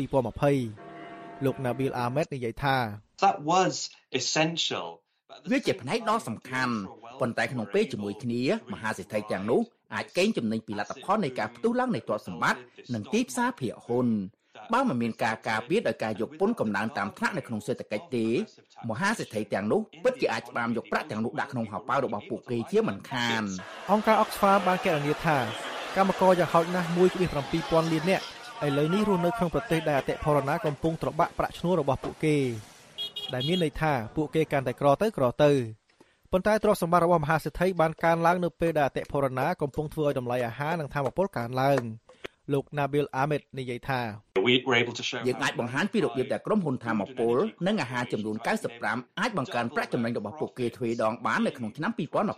2020លោក Nabil Ahmed និយាយថា That was essential វាជាផ្នែកដ៏សំខាន់ប៉ុន្តែក្នុងពេលជាមួយគ្នាមហាសេដ្ឋីទាំងនោះអាចកេងចំណេញពីលទ្ធផលនៃការផ្ទុះឡើងនៃទ្រព្យសម្បត្តិនិងទីផ្សារភាគហ៊ុនបើមិនមានការការពារដោយការយកពន្ធកំណើនតាមថ្នាក់នៅក្នុងសេដ្ឋកិច្ចទេមហាសេដ្ឋីទាំងនោះពិតជាអាចច្បាមយកប្រាក់ទាំងនោះដាក់ក្នុងហោប៉ៅរបស់ពួកគេជាមិនខានអង្គការ Oxfam បានគណនាថាកម្មករយ៉ាងហោចណាស់ 1.7 លាននាក់ឥឡូវនេះរស់នៅក្នុងប្រទេសដែលអតិផរណាកំពុងត្របាក់ប្រាក់ឈ្នួលរបស់ពួកគេដែលមានន័យថាពួកគេកាន់តែក្រទៅប៉ុន្តែទ្រព្យសម្បត្តិរបស់មហាសេដ្ឋីបានកើនឡើងនៅពេលដែលអតិផរណាកំពុងធ្វើឲ្យតម្លៃអាហារនិងថាមពលកើនឡើងលោក Nabil Ahmed និយាយថាយើងអាចបង្ហាញពីរបៀបដែលក្រុមហ៊ុនថាមពលនិងអាហារចំនួន95អាចបង្កើនប្រាក់ចំណេញរបស់ពួកគេទ្វេដងបាននៅក្នុងឆ្នាំ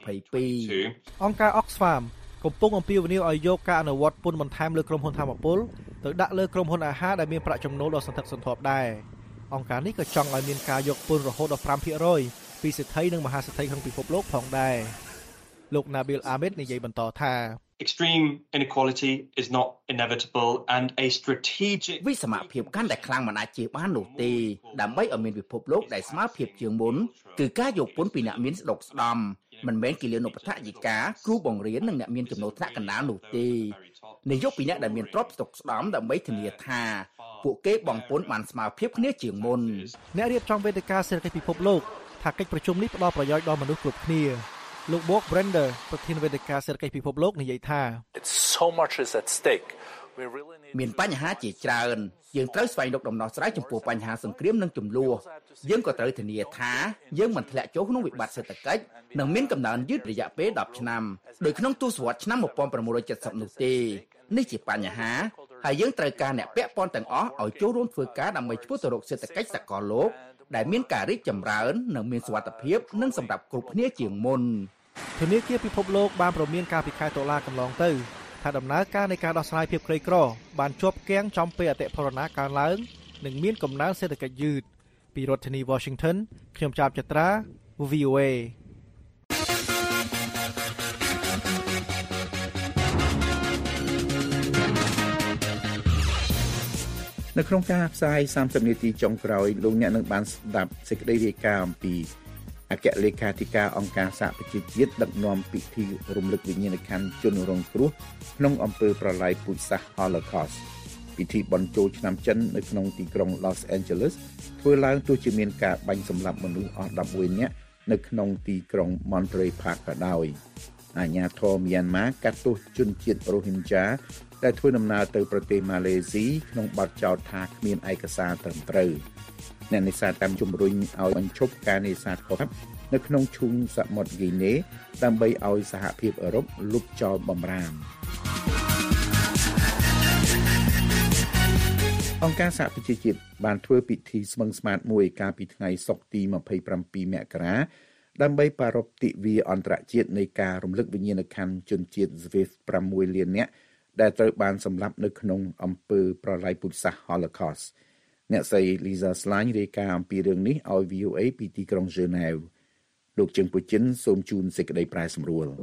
2022 អង្គការ Oxfam កំពុងអំពាវនាវឲ្យយកការអនុវត្តពន្ធបន្ថែមលើក្រុមហ៊ុនថាមពលទៅដាក់លើក្រុមហ៊ុនអាហារដែលមានប្រាក់ចំណូលដ៏សន្ធឹកសន្ធាប់ដែរអង្គការនេះក៏ចង់ឲ្យមានការយកពន្ធរហូតដល់ 5% ពីសេដ្ឋីនិងមហាសេដ្ឋីក្នុងពិភពលោកផងដែរលោក Nabil Ahmed និយាយបន្តថា Extreme inequality is not inevitable and a strategic វិសមភាពកាន់តែខ្លាំងមិនអាចជៀសបាននោះទេដើម្បីឲ្យមានពិភពលោកដែលស្មើភាពជាងមុនគឺការយកពន្ធពីអ្នកមានស្ដុកស្ដំមិនមែនគិលានុបដ្ឋាយិកាគ្រូបង្រៀននិងអ្នកមានចំណូលថ្នាក់កណ្ដាលនោះទេនាយកពីអ្នកដែលមានទ្រព្យស្ដុកស្ដំដើម្បីធានាថាពួកគេបង់ពន្ធបានស្មើភាពគ្នាជាងមុនអ្នករៀបចំវេទិកាសេដ្ឋកិច្ចពិភពលោកថាកិច្ចប្រជុំនេះផ្ដល់ប្រយោជន៍ដល់មនុស្សគ្រប់គ្នាលោក Bob Brender ប្រធានវេទិកាសេដ្ឋកិច្ចពិភពលោកនិយាយថា So much is at stake មានបញ្ហាជាច្រើនយើងត្រូវស្វែងរកដំណោះស្រាយចំពោះបញ្ហាសង្គ្រាមនិងជម្លោះយើងក៏ត្រូវធានាថាយើងមិនធ្លាក់ចូលក្នុងវិបត្តិសេដ្ឋកិច្ចនិងមានកំណើនយឺតរយៈពេល10ឆ្នាំដោយក្នុងទសវត្សរ៍ឆ្នាំ1970នោះទេនេះជាបញ្ហាហើយយើងត្រូវការអ្នកពាក់ព័ន្ធទាំងអស់ឲ្យចូលរួមធ្វើការដើម្បីឆ្ពោះទៅរកសេដ្ឋកិច្ចសកលលោកដែលមានការរីកចម្រើននិងមានសុវត្ថិភាពនិងសម្រាប់គ្រប់គ្នាជាងមុនធនាគារពិភពលោកបានប្រមានការពីខែតុលាកន្លងទៅថាដំណើរការនៃការដោះស្រាយភាពក្រីក្របានជាប់គាំងចំពេលអតិផរណាកើនឡើងនិងមានកំណើនសេដ្ឋកិច្ចយឺតពីរដ្ឋធានី Washington ខ្ញុំចាប់ចត្រា VOA នៅក្នុងការផ្សាយ30នាទីចុងក្រោយលោកអ្នកនឹងបានស្ដាប់សេចក្តីរាយការណ៍អំពីអគ្គលេខាធិការអង្គការសហប្រជាជាតិដឹកនាំពិធីរំលឹកវិញ្ញាណក្ខន្ធជនរងគ្រោះក្នុងអំពើប្រល័យពូជសាសន៍ Holocaust ពិធីបុណ្យចូលឆ្នាំចិននៅក្នុងទីក្រុង Los Angeles ធ្វើឡើងទោះជាមានការបាញ់សម្លាប់មនុស្សអស់11នាក់នៅក្នុងទីក្រុង Monterey Park ក៏ដោយអាជ្ញាធរមីយ៉ាន់ម៉ាកាត់ទោសជនជាតិ Rohingya ដែលធ្វើដំណើរទៅប្រទេសម៉ាឡេស៊ីក្នុងបទចោទថាគ្មានឯកសារត្រឹមត្រូវអ្នកនេសាទតាមជំរុញឲ្យបញ្ឈប់ការនេសាទខុសច្បាប់នៅក្នុងឈូងសមុទ្រហ្គីណេដើម្បីឲ្យសហភាពអឺរ៉ុបលុបចោលបម្រាមអង្គការសហប្រជាជាតិបានធ្វើពិធីស្មឹងស្មាតមួយកាលពីថ្ងៃសុក្រទី27មករាដើម្បីប្រារព្ធទិវាអន្តរជាតិនៃការរំលឹកវិញ្ញាណក្ខន្ធជនជាតិស្វីស6លាននាក់ដែលត្រូវបានសម្លាប់នៅក្នុងអំពើប្រល័យពូជសាសន៍ Holocaust អ្នកស្រី Lisa Schlein រាយការណ៍អំពីរឿងនេះឲ្យ VOA ពីទីក្រុង Geneva លោកជើងពូជិនសូមជូនសេចក្តីប្រែសម្រួល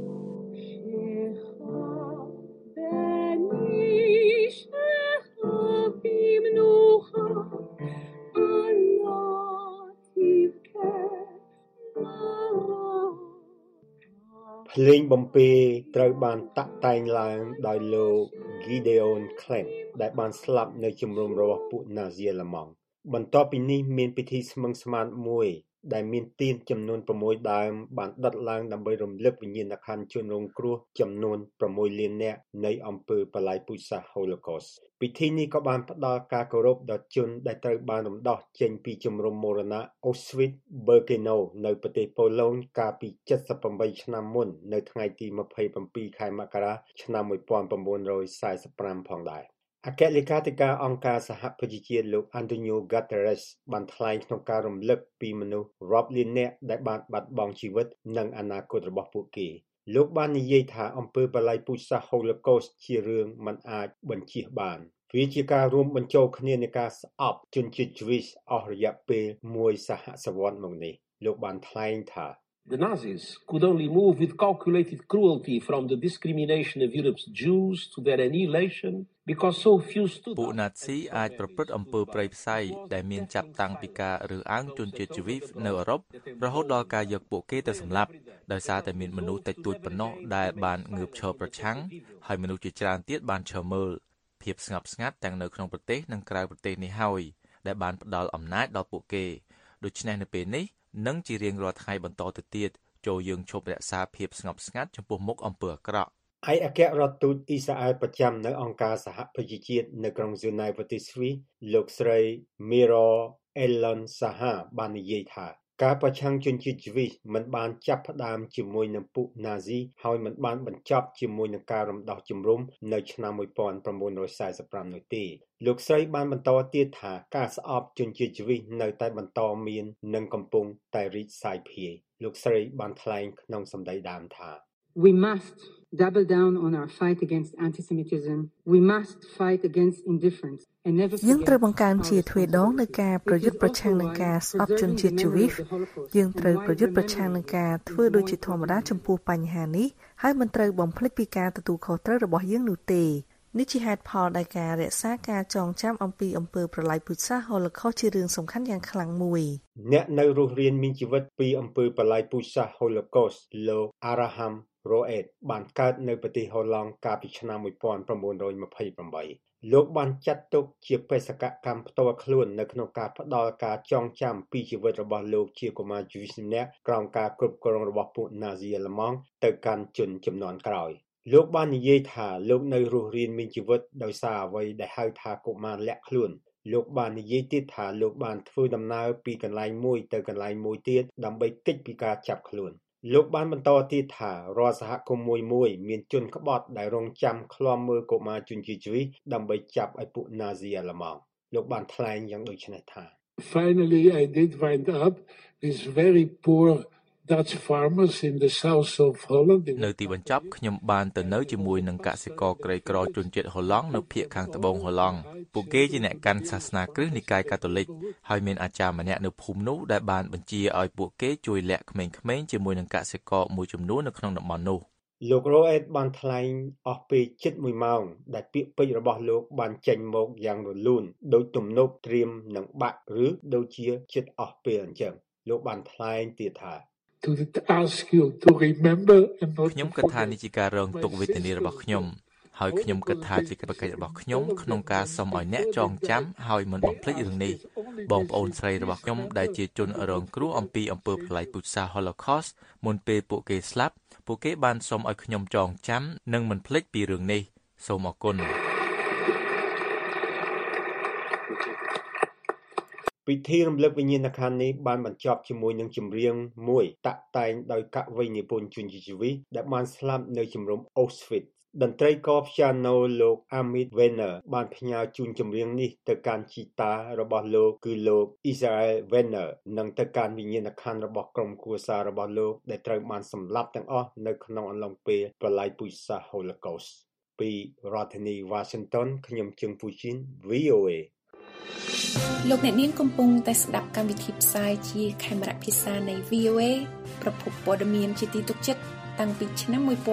ភ្លេងបំពេត្រូវបានតាក់តែងឡើងដោយលោក Gideon Klein ដែលបានស្លាប់នៅជំរំរបស់ពួកណាស៊ីអាល្លឺម៉ង់បន្ទាប់ពីនេះមានពិធីស្មឹងស្មាតមួយដែលមានទៀនចំនួន6ដើមបានដុតឡើងដើម្បីរំលឹកវិញ្ញាណក្ខន្ធជនរងគ្រោះចំនួន6លាននាក់នៃអំពើប្រល័យពូជសាសន៍ Holocaust ពិធីនេះក៏បានផ្ដល់ការគោរពដល់ជនដែលត្រូវបានរំដោះចេញពីជំរំមរណៈ Auschwitz-Birkenau នៅប្រទេសប៉ូឡូញកាលពី78ឆ្នាំមុននៅថ្ងៃទី27ខែមករាឆ្នាំ1945ផងដែរអគ្គលេខាធិការអង្គការសហប្រជាជាតិលោក Antonio Guterres បានថ្លែងក្នុងការរំលឹកពីមនុស្សរាប់លាននាក់ដែលបានបាត់បង់ជីវិតនិងអនាគតរបស់ពួកគេលោកបាននិយាយថាអំពើប្រល័យពូជសាសន៍ Holocaust ជារឿងមិនអាចបញ្ជៀសបានវាជាការរួមបញ្ចូលគ្នានៃការស្អប់ជនជាតិ Jewish អស់រយៈពេលមួយសហសវត្សរ៍មកនេះលោកបានថ្លែងថា The Nazis could only move with calculated cruelty from the discrimination of Europe's Jews to their annihilation because so few stood up. ពួកណាស៊ីអាចប្រព្រឹត្តអំពើប្រៃផ្សៃដែលមានចាប់តាំងពីការរើសអើងជនជាតិជីវីសនៅអឺរ៉ុបរហូតដល់ការយកពួកគេទៅសម្លាប់ដោយសារតែមានមនុស្សតិចតួចប៉ុណ្ណោះដែលបានងើបឈរប្រឆាំងហើយមនុស្សជាច្រើនទៀតបានឈរមើលភាពស្ងប់ស្ងាត់ទាំងនៅក្នុងប្រទេសនិងក្រៅប្រទេសនេះហើយដែលបានផ្ដល់អំណាចដល់ពួកគេដូច្នេះនៅពេលនេះនិងជារៀងរាល់ថ្ងៃបន្តទៅទៀតចូលយើងឈប់រក្សាភាពស្ងប់ស្ងាត់ចំពោះមុខអំពើអាក្រក់ឯកអគ្គរដ្ឋទូតអ៊ីស្រាអែលប្រចាំនៅអង្គការសហប្រជាជាតិនៅក្រុងហ្សឺណែវប្រទេសស្វីសលោកស្រី Mira Ellen Saha បាននិយាយថាការប្រឆាំងជនជាតិជីវីសមិនបានចាប់ផ្ដើមជាមួយនឹងពួកណាស៊ីហើយមិនបានបញ្ចប់ជាមួយនឹងការរំដោះជំរំនៅឆ្នាំ1945នោះទេលោកស្រីបានបន្តទៀតថាការស្អប់ជនជាតិជីវីសនៅតែបន្តមាននិងកំពុងតែរីកសាយភាយលោកស្រីបានថ្លែងក្នុងសម្ដីដើមថា We must double down on our fight against anti-Semitism. We must fight against indifference and never forget. យើងត្រូវបង្កើនជាទ្វេដងនៅការប្រយុទ្ធប្រឆាំងនឹងការស្អប់ជនជាតិជីវីសយើងត្រូវប្រយុទ្ធប្រឆាំងនឹងការធ្វើដូចជាធម្មតាចំពោះបញ្ហានេះហើយមិនត្រូវបំភ្លេចពីការទទួលខុសត្រូវរបស់យើងនោះទេនេះជាហេតុផលដែលការរក្សាការចងចាំអំពីអំពើប្រល័យពូជសាសន៍ Holocaust ជារឿងសំខាន់យ៉ាងខ្លាំងមួយអ្នកនៅរស់រានមានជីវិតពីអំពើប្រល័យពូជសាសន៍ Holocaust លោក Abraham Roed បានកើតនៅប្រទេសហូឡង់កាលពីឆ្នាំ1928លោកបានចាត់ទុកជាបេសកកម្មផ្ទាល់ខ្លួននៅក្នុងការផ្ដល់ការចងចាំពីជីវិតរបស់លោកជាកុមារជីវិសម្នាក់ក្រោមការគ្រប់គ្រងរបស់ពួកណាស៊ីអាល្លឺម៉ង់ទៅកាន់ជនជំនាន់ក្រោយលោកបាននិយាយថាលោកនៅរស់រានមានជីវិតដោយសារអ្វីដែលហៅថាកុមារលាក់ខ្លួនលោកបាននិយាយទៀតថាលោកបានធ្វើដំណើរពីកន្លែងមួយទៅកន្លែងមួយទៀតដើម្បីគេចពីការចាប់ខ្លួនលោកបានបន្តទៀតថារាល់សហគមន៍មួយមានជនក្បត់ដែលរងចាំឃ្លាំមើលកុមារជនជាតិជីវីសដើម្បីចាប់ឲ្យពួកណាស៊ីអាល្លឺម៉ង់លោកបានថ្លែងយ៉ាងដូចនេះថា Finally I did wind up this very poor Dutch farmers in the south of Holland នៅទីបញ្ចប់ខ្ញុំបានទៅនៅជាមួយនឹងកសិករក្រីក្រជនជាតិហូឡង់នៅភាគខាងត្បូងហូឡង់ពួកគេជាអ្នកកាន់សាសនាគ្រិស្តនិកាយកាតូលិកហើយមានអាចារ្យម្នាក់នៅភូមិនោះដែលបានបញ្ជាឲ្យពួកគេជួយលាក់ក្មេងៗជាមួយនឹងកសិករមួយចំនួននៅក្នុងតំបន់នោះលោករ៉ូអេតបានថ្លែងអស់ពេលជិត1ម៉ោងដែលពាក្យពេចន៍របស់លោកបានចេញមកយ៉ាងរលូនដោយទំនប់ត្រៀមនឹងបាក់ឬដូចជាជិតអស់ពេលអញ្ចឹងលោកបានថ្លែងទៀតថា to ask you to remember and not ខ្ញុំគិតថានេះជាការរងទុក្ខវេទនារបស់ខ្ញុំហើយខ្ញុំគិតថាជាកិច្ចការរបស់ខ្ញុំក្នុងការសុំឲ្យអ្នកចងចាំហើយមិនបំភ្លេចរឿងនេះបងប្អូនស្រីរបស់ខ្ញុំដែលជាជនរងគ្រោះអំពីអំពើប្រល័យពូជសាសន៍ Holocaust មុនពេលពួកគេស្លាប់ពួកគេបានសុំឲ្យខ្ញុំចងចាំនិងមិនភ្លេចពីរឿងនេះសូមអរគុណពិធីរំលឹកវិញ្ញាណក្ខន្ធនេះបានបញ្ចប់ជាមួយនឹងចម្រៀងមួយតាក់តែងដោយកវីនិពន្ធជនជាជីវិតដែលបានស្លាប់នៅជំរំ Auschwitz តន្ត្រីករព្យ៉ាណូលោក Amit Weiner បានផ្ញើជូនចម្រៀងនេះទៅកាន់ជីតារបស់លោកគឺលោក Israel Weiner និងទៅកាន់វិញ្ញាណក្ខន្ធរបស់ក្រុមគ្រួសាររបស់លោកដែលត្រូវបានសម្លាប់ទាំងអស់នៅក្នុងអំឡុងពេលប្រល័យពូជសាសន៍ Holocaust ពីរដ្ឋធានី Washington ខ្ញុំជឹងពូជីន VOA លោកអ្នកនាងកំពុងតែស្ដាប់កម្មវិធីផ្សាយជាខេមរៈភាសានៃ VOA ប្រភពព័ត៌មានជាទីទុកចិត្តតាំងពីឆ្នាំ1955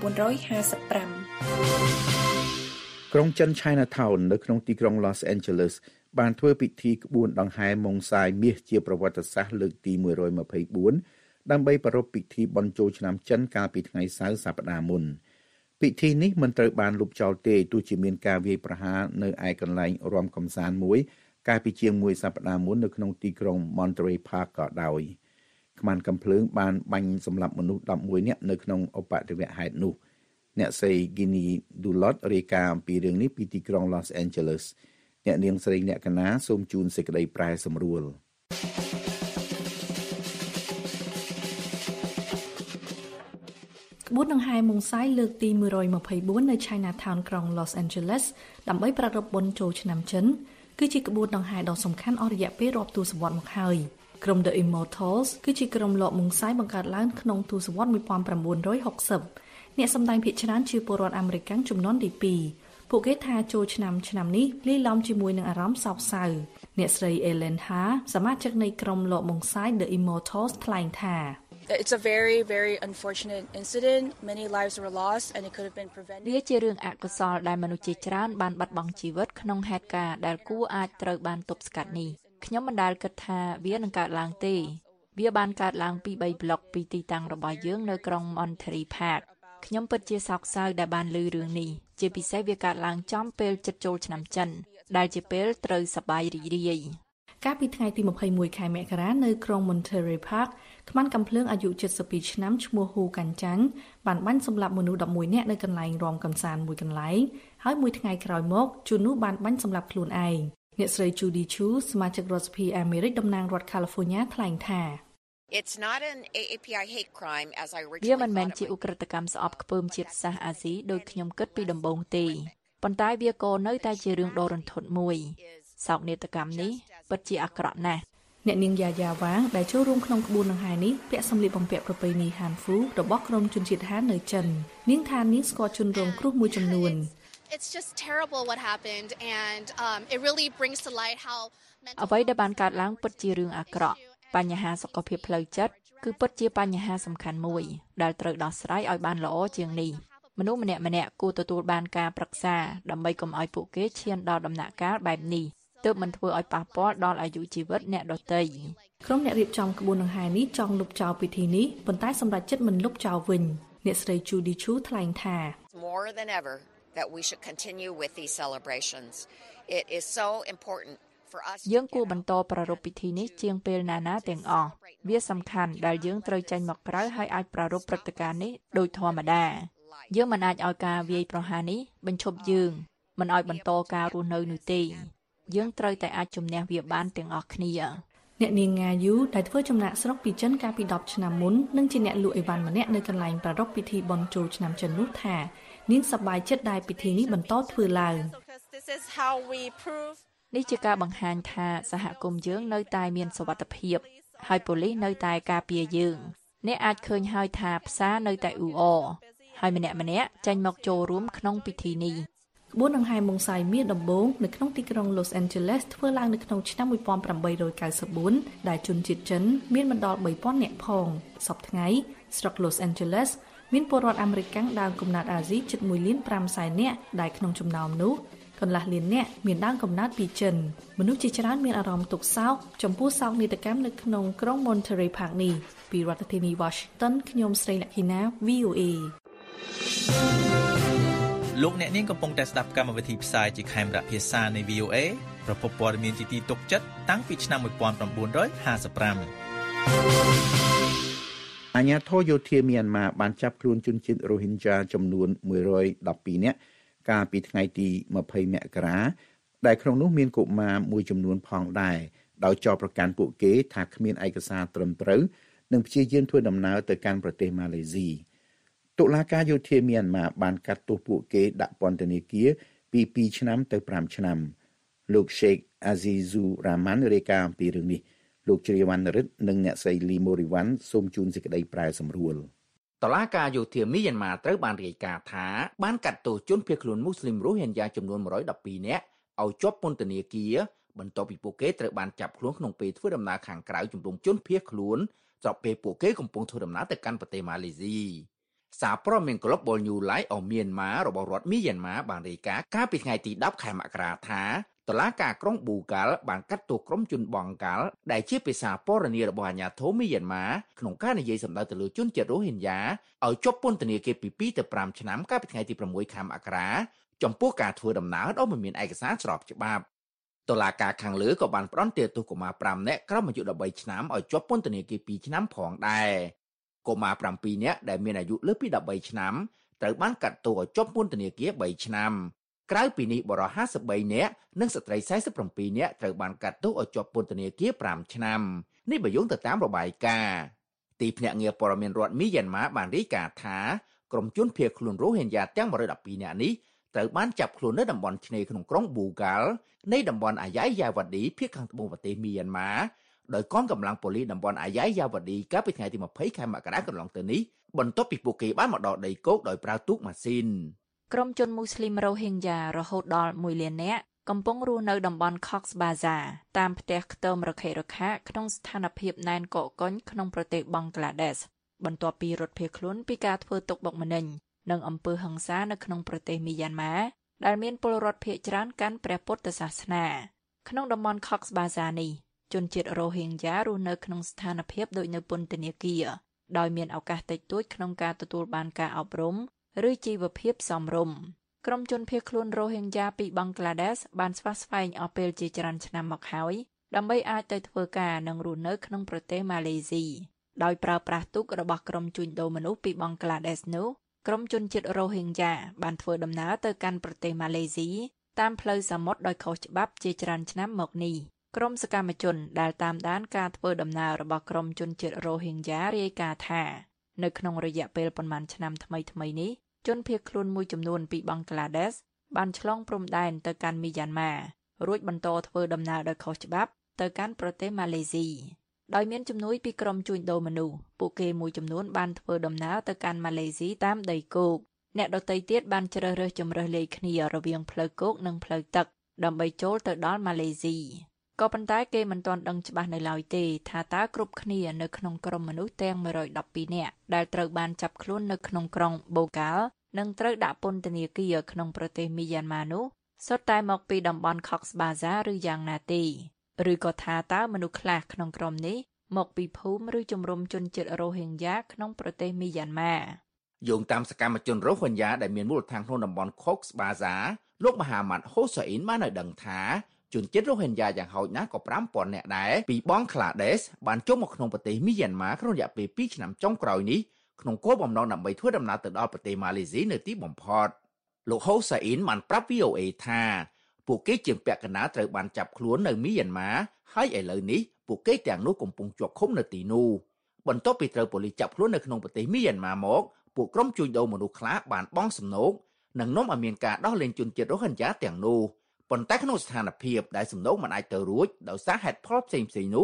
ក្រុងចិន Chinatown នៅក្នុងទីក្រុង Los Angeles បានធ្វើពិធីក្បួនដង្ហែម៉ុងសាយមាសជាប្រវត្តិសាស្ត្រលើកទី124ដើម្បីប្រារព្ធពិធីបុណ្យចូលឆ្នាំចិនកាលពីថ្ងៃសៅរ៍សប្តាហ៍មុនពិធីនេះមិនត្រូវបានលុបចោលទេទោះជាមានការវាយប្រហារនៅឯកន្លែងរាំកម្សាន្តមួយកាលពីជាងមួយសប្តាហ៍មុននៅក្នុងទីក្រុង Monterey Park ក៏ដោយខ្មាន់កាំភ្លើងបានបាញ់សម្លាប់មនុស្ស11នាក់នៅក្នុងឧបទ្ទវហេតុនោះអ្នកស្រី Ginny Dulot រាយការណ៍អំពីរឿងនេះពីទីក្រុង Los Angeles អ្នកនាងស្រីអ្នកកណាសូមជូនសេចក្តីប្រែសម្រួលក្បួនដង្ហែម៉ុងសាយលើកទី124នៅ Chinatown ក្រុង Los Angeles ដើម្បីប្រារព្ធបុណ្យចូលឆ្នាំចិនគឺជាក្បួនដង្ហែដ៏សំខាន់អស់រយៈពេលរាប់ទសវត្សរ៍មកហើយក្រុម The Immortals គឺជាក្រុមលបម៉ុងសាយបង្កើតឡើងក្នុងទសវត្សរ៍1960អ្នកសម្ដែងភាគច្រើនជាពលរដ្ឋអាមេរិកជំនាន់ទី2ពួកគេថាចូលឆ្នាំនេះលាយឡំជាមួយនឹងអារម្មណ៍សោកសៅអ្នកស្រី Ellen Ha សមាជិកនៃក្រុមលបម៉ុងសាយ The Immortals ថ្លែងថា It's a very, very unfortunate incident. Many lives were lost and it could have been prevented. វាជារឿងអកុសលដែលមនុស្សជាច្រើនបានបាត់បង់ជីវិតក្នុងហេតុការណ៍ដែលគួរអាចត្រូវបានទប់ស្កាត់នេះខ្ញុំមិនដែលគិតថាវានឹងកើតឡើងទេវាបានកើតឡើងពី3ប្លុកពីទីតាំងរបស់យើងនៅក្រុង Monterey Park ខ្ញុំពិតជាសោកសៅដែលបានឮរឿងនេះជាពិសេសវាកើតឡើងចំពេលជិតចូលឆ្នាំចិនដែលជាពេលត្រូវសប្បាយរីករាយកាលពីថ្ងៃទី21ខែមករានៅក្រុង Monterey Park ខ្មាន់កាំភ្លើងអាយុ72ឆ្នាំឈ្មោះហ៊ូកាន់ចាញ់បានបាញ់សម្លាប់មនុស្ស11នាក់នៅកន្លែងរាំកម្សាន្តមួយកន្លែងហើយមួយថ្ងៃក្រោយមកជននោះបានបាញ់សម្លាប់ខ្លួនឯងអ្នកស្រី Judy Chu សមាជិករដ្ឋសភាអាមេរិកតំណាងរដ្ឋ California ថ្លែងថា It's not an AAPI hate crime as I originally វាមិនមែនជាឧក្រិដ្ឋកម្មស្អប់ខ្ពើមជាតិសាសន៍អាស៊ីដោយខ្ញុំគិតពីដំបូងទេប៉ុន្តែវាក៏នៅតែជារឿងដ៏រន្ធត់មួយសោកនាដកម្មនេះពិតជាអាក្រក់ណាស់អ្នកនាងយ៉ាយ៉ាវ៉ាងដែលចូលរួមក្នុងក្បួនដង្ហែនេះពាក់សម្លៀកបំពាក់ប្រពៃណីហានហ្វូរបស់ក្រុមជនជាតិហាននៅចិននាងថានាងស្គាល់ជនរងគ្រោះមួយចំនួន It's just terrible what happened and it really brings to light how អ្វីដែលបានកើតឡើងពិតជារឿងអាក្រក់បញ្ហាសុខភាពផ្លូវចិត្តគឺពិតជាបញ្ហាសំខាន់មួយដែលត្រូវដោះស្រាយឲ្យបានល្អជាងនេះមនុស្សម្នាក់គួរទទួលបានការប្រឹក្សាដើម្បីកុំឲ្យពួកគេឈានដល់ដំណាក់កាលបែបនេះទើបមិនធ្វើឲ្យប៉ះពាល់ដល់អាយុជីវិតអ្នកដទៃក្រុមអ្នករៀបចំក្បួនដង្ហែនេះចង់លុបចោលពិធីនេះប៉ុន្តែសម្រាប់ចិត្តមិនលុបចោលវិញអ្នកស្រី Judy Chu ថ្លែងថា More than ever that we should continue with these celebrations. It is so important for us យើងគួរបន្តប្រារព្ធពិធីនេះជាងពេលណាទាំងអស់វាសំខាន់ដែលយើងត្រូវចេញមកក្រៅហើយអាចប្រារព្ធព្រឹត្តិការណ៍នេះដោយធម្មតាយើងមិនអាចឲ្យការវាយប្រហារនេះបញ្ឈប់យើងមិនឲ្យបន្តការរស់នៅនោះទេយើងត្រូវតែអាចជំនះវាបានទាំងអស់គ្នាអ្នកនាងងាយូដែលធ្វើចំណាក់ស្រុកពីចិនកាលពី10ឆ្នាំមុននិងជាអ្នកលក់អីវ៉ាន់ម្នាក់នៅកន្លែងប្រារព្ធពិធីបុណ្យចូលឆ្នាំចិននោះថានាងសប្បាយចិត្តដែលពិធីនេះបន្តធ្វើឡើងនេះជាការបង្ហាញថាសហគមន៍យើងនៅតែមានសុវត្ថិភាពហើយប៉ូលីសនៅតែការពារយើងអ្នកអាចឃើញហើយថាផ្សារនៅតែអ៊ូអរហើយម្នាក់ចេញមកចូលរួមក្នុងពិធីនេះក្បួនដង្ហែម៉ុងសាយមានដំបូងនៅក្នុងទីក្រុង Los Angeles ធ្វើឡើងនៅក្នុងឆ្នាំ1894ដែលជនជាតិចិនមានមិនដល់ 3000 នាក់ផងសប្តាហ៍ថ្ងៃស្រុក Los Angeles មានពលរដ្ឋអាមេរិកដើមកំណើតអាស៊ីជិត 1.5 លាននាក់ដែលក្នុងចំណោមនោះកន្លះលាននាក់មានដើមកំណើតពីចិនមនុស្សជាច្រើនមានអារម្មណ៍ទុក្ខសោកចំពោះសោកនាដកម្មនៅក្នុងក្រុង Monterey Park នេះពីរដ្ឋធានី Washington ខ្ញុំស្រីលក្ខិណា VOA លោកអ្នកនាងកំពុងតែស្ដាប់កម្មវិធីផ្សាយជាខេមរៈភាសានៃ VOA ប្រភពព័ត៌មានជាទីទុកចិត្តតាំងពីឆ្នាំ1955 អាជ្ញាធរយោធាមីយ៉ាន់ម៉ាបានចាប់ខ្លួនជនជាតិ Rohingya ចំនួន112នាក់កាលពីថ្ងៃទី20មករាដែលក្នុងនោះមានកុមារមួយចំនួនផងដែរដោយចោទប្រកាន់ពួកគេថាគ្មានឯកសារត្រឹមត្រូវនិងព្យាយាមធ្វើដំណើរទៅកាន់ប្រទេសម៉ាឡេស៊ីតុលាការយោធាមីយ៉ាន់ម៉ាបានកាត់ទោសពួកគេដាក់ពន្ធនាគារពី2ឆ្នាំទៅ5ឆ្នាំលោក Sheikh Azizur Rahman រាយការណ៍អំពីរឿងនេះលោកជ្រាវណ្ណរិទ្ធនិងអ្នកស្រីលីម៉ូរីវ៉ាន់សូមជូនសេចក្តីប្រែសម្រួលតុលាការយោធាមីយ៉ាន់ម៉ាត្រូវបានរាយការណ៍ថាបានកាត់ទោសជនភៀសខ្លួនមូស្លីមរ៉ូហិញយ៉ាចំនួន112នាក់ឲ្យជាប់ពន្ធនាគារបន្ទាប់ពីពួកគេត្រូវបានចាប់ខ្លួនក្នុងពេលធ្វើដំណើរខាងក្រៅជំរំជនភៀសខ្លួនស្របពេលពួកគេកំពុងធ្វើដំណើរទៅកាន់ប្រទេសម៉ាឡេស៊ីសារព័ត៌មាន Global News Live អមៀនម៉ារបស់រដ្ឋមីយ៉ាន់ម៉ាបានរាយការណ៍កាលពីថ្ងៃទី10ខែមករាថាតុលាការក្រុងប៊ូកាល់បានកាត់ទោសក្រុមជនបង់កាល់ដែលជាភាសាពរនីរបស់អាជ្ញាធរមីយ៉ាន់ម៉ាក្នុងការនិយាយសម្ដៅទៅលើជនជាតិរ៉ូហិញយ៉ាឲ្យជាប់ពន្ធនាគារពី2ទៅ5ឆ្នាំកាលពីថ្ងៃទី6ខែមករាចំពោះការធ្វើដំណើរដោយមិនមានឯកសារស្របច្បាប់តុលាការខាងលើក៏បានផ្តន្ទាទោសកុមារ5នាក់ក្រោមអាយុ13ឆ្នាំឲ្យជាប់ពន្ធនាគារ2ឆ្នាំផងដែរកុមារ7នាក់ដែលមានអាយុលើសពី13ឆ្នាំត្រូវបានកាត់ទោសឲ្យជាប់ពន្ធនាគារ3ឆ្នាំក្រៅពីនេះបុរស53នាក់និងស្ត្រី47នាក់ត្រូវបានកាត់ទោសឲ្យជាប់ពន្ធនាគារ5ឆ្នាំនេះបើយោងទៅតាមរបាយការណ៍ទីភ្នាក់ងារព័ត៌មានរដ្ឋមីយ៉ាន់ម៉ាបានរាយការណ៍ថាក្រុមជនភៀសខ្លួនរ៉ូហិញយ៉ាទាំង112នាក់នេះត្រូវបានចាប់ខ្លួននៅតំបន់ឆ្នេរក្នុងក្រុងប៊ូកាល់នៃតំបន់អាយ៉ៃយ៉ាវ៉ាឌីភាគខាងត្បូងប្រទេសមីយ៉ាន់ម៉ាដោយកងកម្លាំងប៉ូលីសតំបន់អាយ៉ៃយ៉ាវ៉ាឌីកាលពីថ្ងៃទី20ខែមករាកន្លងទៅនេះបន្ទាប់ពីពួកគេបានមកដល់ដីគោកដោយប្រើទូកម៉ាស៊ីនក្រុមជនមូស្លីមរ៉ូហិញយ៉ារហូតដល់1លាននាក់កំពុងរស់នៅតំបន់ Cox Bazar តាមផ្ទះខ្ទមរខិរខាក្នុងស្ថានភាពណែនកកកុញក្នុងប្រទេសបង់ក្លាដេសបន្ទាប់ពីរត់ភៀសខ្លួនពីការធ្វើទុកបុកម្នេញនិងអំពើហិង្សានៅក្នុងប្រទេសមីយ៉ាន់ម៉ាដែលមានពលរដ្ឋភាគច្រើនកាន់ព្រះពុទ្ធសាសនាក្នុងតំបន់ Cox Bazar នេះជនជាតិរ៉ូហិញយ៉ារស់នៅក្នុងស្ថានភាពដូចនៅពន្ធនាគារដោយមានឱកាសតិចតួចក្នុងការទទួលបានការអប់រំឬជីវភាពសមរម្យក្រុមជនភៀសខ្លួនរ៉ូហិញយ៉ាពីបង់ក្លាដេសបានស្វះស្វែងអស់ពេលជាច្រើនឆ្នាំមកហើយដើម្បីអាចទៅធ្វើការនិងរស់នៅក្នុងប្រទេសម៉ាឡេស៊ីដោយប្រើប្រាស់ទូករបស់ក្រុមជួញដូរមនុស្សពីបង់ក្លាដេសនោះក្រុមជនជាតិរ៉ូហិញយ៉ាបានធ្វើដំណើរទៅកាន់ប្រទេសម៉ាឡេស៊ីតាមផ្លូវសមុទ្រដោយខុសច្បាប់ជាច្រើនឆ្នាំមកនេះក្រុមសកម្មជនដែលតាមដានការធ្វើដំណើររបស់ក្រុមជនជាតិរ៉ូហិញយ៉ារាយការណ៍ថានៅក្នុងរយៈពេលប៉ុន្មានឆ្នាំថ្មីនេះជនភៀសខ្លួនមួយចំនួនពីបង់ក្លាដេសបានឆ្លងព្រំដែនទៅកាន់មីយ៉ាន់ម៉ារួចបន្តធ្វើដំណើរដោយខុសច្បាប់ទៅកាន់ប្រទេសម៉ាឡេស៊ីដោយមានជំនួយពីក្រុមជួញដូរមនុស្សពួកគេមួយចំនួនបានធ្វើដំណើរទៅកាន់ម៉ាឡេស៊ីតាមដីគោកអ្នកដទៃទៀតបានជ្រើសរើសជម្រើសលេខគ្នារវាងផ្លូវគោកនិងផ្លូវទឹកដើម្បីចូលទៅដល់ម៉ាឡេស៊ីក៏ប៉ុន្តែគេមិនទាន់ដឹងច្បាស់នៅឡើយទេថាតើគ្រប់គ្នានៅក្នុងក្រុមមនុស្សទាំង112នាក់ដែលត្រូវបានចាប់ខ្លួននៅក្នុងក្រុងបូកាល់និងត្រូវដាក់ពន្ធនាគារក្នុងប្រទេសមីយ៉ាន់ម៉ានោះសុទ្ធតែមកពីតំបន់ Cox Bazar ឬយ៉ាងណាទេឬក៏ថាតើមនុស្សខ្លះក្នុងក្រុមនេះមកពីភូមិឬជំរំជនជាតិរ៉ូហិញយ៉ាក្នុងប្រទេសមីយ៉ាន់ម៉ាយោងតាមសកម្មជនរ៉ូហិញយ៉ាដែលមានមូលដ្ឋានក្នុងតំបន់ Cox Bazar លោកមហាម៉ាត់ហូសាអ៊ីនបានឲ្យដឹងថាជនជាតិរ៉ូហិញយ៉ាយ៉ាងហោចណាស់ក៏ 5000 នាក់ដែរពីបង់ក្លាដេសបានចូលមកក្នុងប្រទេសមីយ៉ាន់ម៉ាក្នុងរយៈពេល2ឆ្នាំចុងក្រោយនេះក្នុងគោលបំណងដើម្បីធ្វើដំណើរទៅដល់ប្រទេសម៉ាឡេស៊ីនៅទីបំផុតលោកហូសាអ៊ីនបានប្រាប់ VOA ថាពួកគេជាពាក់កណ្ដាលត្រូវបានចាប់ខ្លួននៅមីយ៉ាន់ម៉ាហើយឥឡូវនេះពួកគេទាំងនោះកំពុងជាប់ឃុំនៅទីនោះបន្ទាប់ពីត្រូវប៉ូលីសចាប់ខ្លួននៅក្នុងប្រទេសមីយ៉ាន់ម៉ាមកពួកក្រុមជួញដូរមនុស្សខ្លះបានបង់សំណូកនិងនាំឲ្យមានការដោះលែងជនជាតិរ៉ូហិញយ៉ាទាំងនោះប៉ុន្តែក្នុងស្ថានភាពដែលសំណូកមិនអាចទៅរួចដោយសារហេតុផលផ្សេងៗនោះ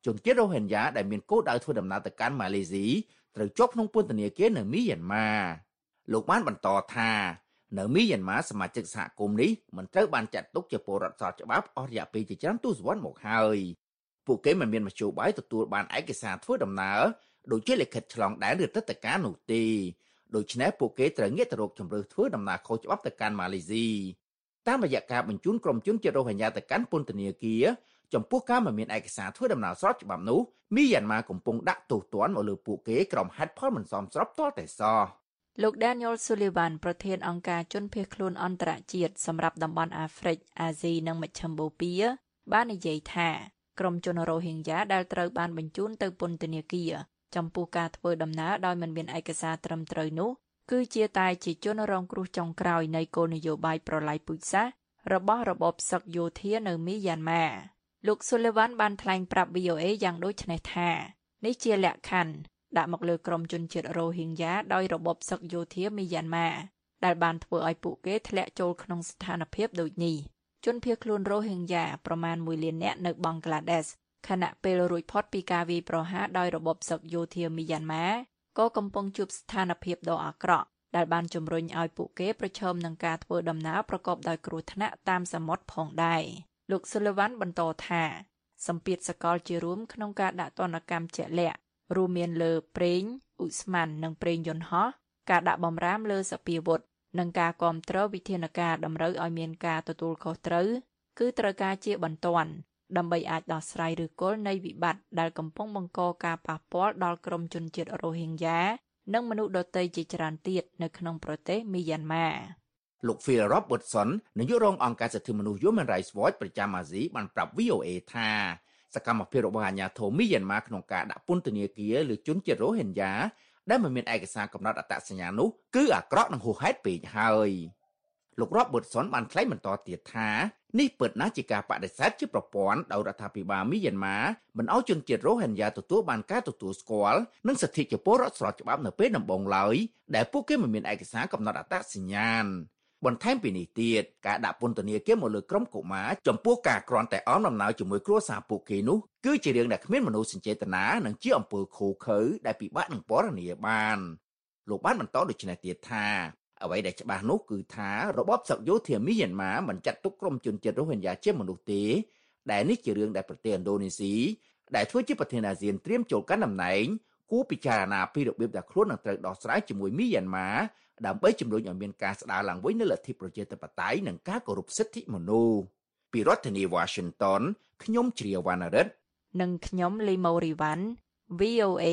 ជនជាតិរ៉ូហិញ៉ាដែលមានគោលដៅធ្វើដំណើរទៅកាន់ម៉ាឡេស៊ីត្រូវជាប់ក្នុងពន្ធនាគារនៅមីយ៉ាន់ម៉ាលោកបានបន្តថានៅមីយ៉ាន់ម៉ាសមាជិកសហគមន៍នេះមិនត្រូវបានចាត់ទុកជាពលរដ្ឋស្របច្បាប់អស់រយៈពេលជាច្រើនទសវត្សរ៍មកហើយពួកគេមិនមានមធ្យោបាយទទួលបានឯកសារធ្វើដំណើរដូចជាលិខិតឆ្លងដែនឬទឹកដីការនោះទេដូច្នេះពួកគេត្រូវងាកទៅរកជំរឿនធ្វើដំណើរខុសច្បាប់ទៅកាន់ម៉ាឡេស៊ីតាមរយៈការបញ្ជូនក្រុមជនជាតិរ៉ូហិញ៉ាទៅកាន់ពន្ធនាគារចំពោះការមិនមានឯកសារធ្វើដំណើរស្របច្បាប់នោះមីយ៉ាន់ម៉ាកំពុងដាក់ទោសទណ្ឌមកលើពួកគេក្រុមហេតុផលមិនសមស្របទាល់តែសោះលោក Daniel Sullivan ប្រធានអង្គការជនភៀសខ្លួនអន្តរជាតិសម្រាប់តំបន់អាហ្វ្រិកអាស៊ីនិងមជ្ឈិមបូព៌ាបាននិយាយថាក្រុមជនរ៉ូហិញ៉ាដែលត្រូវបានបញ្ជូនទៅពន្ធនាគារចំពោះការធ្វើដំណើរដោយមិនមានឯកសារត្រឹមត្រូវនោះគឺជាតែជាជនរងគ្រោះចុងក្រោយនៃគោលនយោបាយប្រល័យពូជសាសន៍របស់របបសឹកយោធានៅមីយ៉ាន់ម៉ាលោក Sullivan បានថ្លែងប្រាប់ VOA យ៉ាងដូចនេះថានេះជាលក្ខខណ្ឌដាក់មកលើក្រុមជនជាតិរ៉ូហិញ៉ាដោយរបបសឹកយោធាមីយ៉ាន់ម៉ាដែលបានធ្វើឲ្យពួកគេធ្លាក់ចូលក្នុងស្ថានភាពដូចនេះជនភៀសខ្លួនរ៉ូហិញ៉ាប្រមាណ1លាននាក់នៅបង់ក្លាដេសខណៈពេលរួចផុតពីការវាយប្រហារដោយរបបសឹកយោធាមីយ៉ាន់ម៉ាក៏កំពុងជួបស្ថានភាពដ៏អាក្រក់ដែលបានជំរុញឲ្យពួកគេប្រឈមនឹងការធ្វើដំណើរប្រកបដោយគ្រោះថ្នាក់តាមសមុទ្រផងដែរលោក Sullivan បន្តថាសម្ពាធសកលជារួមក្នុងការដាក់ទណ្ឌកម្មជាក់លាក់រួមមានលើប្រេងឧស្ម័ននិងប្រេងយន្តហោះការដាក់បម្រាមលើសពាវុធនិងការគាំទ្រវិធានការតម្រូវឲ្យមានការទទួលខុសត្រូវគឺត្រូវការជាបន្ទាន់ដើម្បីអាចដោះស្រាយឬគល់នៃវិបត្តិដែលកំពុងបង្កការប៉ះពាល់ដល់ក្រុមជនជាតិរ៉ូហិញ៉ានិងមនុស្សដទៃជាច្រើនទៀតនៅក្នុងប្រទេសមីយ៉ាន់ម៉ាលោក Phil Robertson នាយករងអង្គការសិទ្ធិមនុស្ស Human Rights Watch ប្រចាំអាស៊ីបានប្រាប់ VOA ថាសកម្មភាពរបស់អាជ្ញាធរមីយ៉ាន់ម៉ាក្នុងការដាក់ពន្ធនាគារលើជនជាតិរ៉ូហិញ៉ាដែលមិនមានឯកសារកំណត់អត្តសញ្ញាណនោះគឺអាក្រក់និងហួសហេតុពេកហើយលោក Robertson បានថ្លែងបន្តទៀតថានេះពិតណាស់ជាការបដិសេធជាប្រព័ន្ធដោយរដ្ឋាភិបាលមីយ៉ាន់ម៉ាមិនឲ្យជនជាតិរ៉ូហិញ៉ាទទួលបានការទទួលស្គាល់និងសិទ្ធិជាពលរដ្ឋស្របច្បាប់នៅពេលដំបូងឡើយដែលពួកគេមិនមានឯកសារកំណត់អត្តសញ្ញាណបន្ថែមពីនេះទៀតការដាក់ពន្ធនាគារមកលើក្រុមកុមារចំពោះការគ្រាន់តែអមដំណើរជាមួយគ្រួសារពួកគេនោះគឺជារឿងដែលគ្មានមនោសញ្ចេតនានិងជាអំពើឃោរឃៅដែលពិបាកនឹងពណ៌នាបានលោកបានបន្តដូចនេះទៀតថាអ្វីដែលច្បាស់នោះគឺថារបបសឹកយោធាមីយ៉ាន់ម៉ាមិនចាត់ទុកក្រុមជនជាតិរ៉ូហិញ៉ាជាមនុស្សទេដែលនេះជារឿងដែលប្រទេសឥណ្ឌូនេស៊ីដែលធ្វើជាប្រធានអាស៊ានត្រៀមចូលកាន់តំណែងគួរពិចារណាពីរបៀបដែលខ្លួននឹងត្រូវដោះស្រាយជាមួយមីយ៉ាន់ម៉ាដើម្បីជំរុញឲ្យមានការស្ដារឡើងវិញនូវលទ្ធិប្រជាធិបតេយ្យនិងការគោរពសិទ្ធិមនុស្សពីរដ្ឋធានី Washington ខ្ញុំជ្រាវវណ្ណរិទ្ធនិងខ្ញុំលីម៉ូរីវ៉ាន់ VOA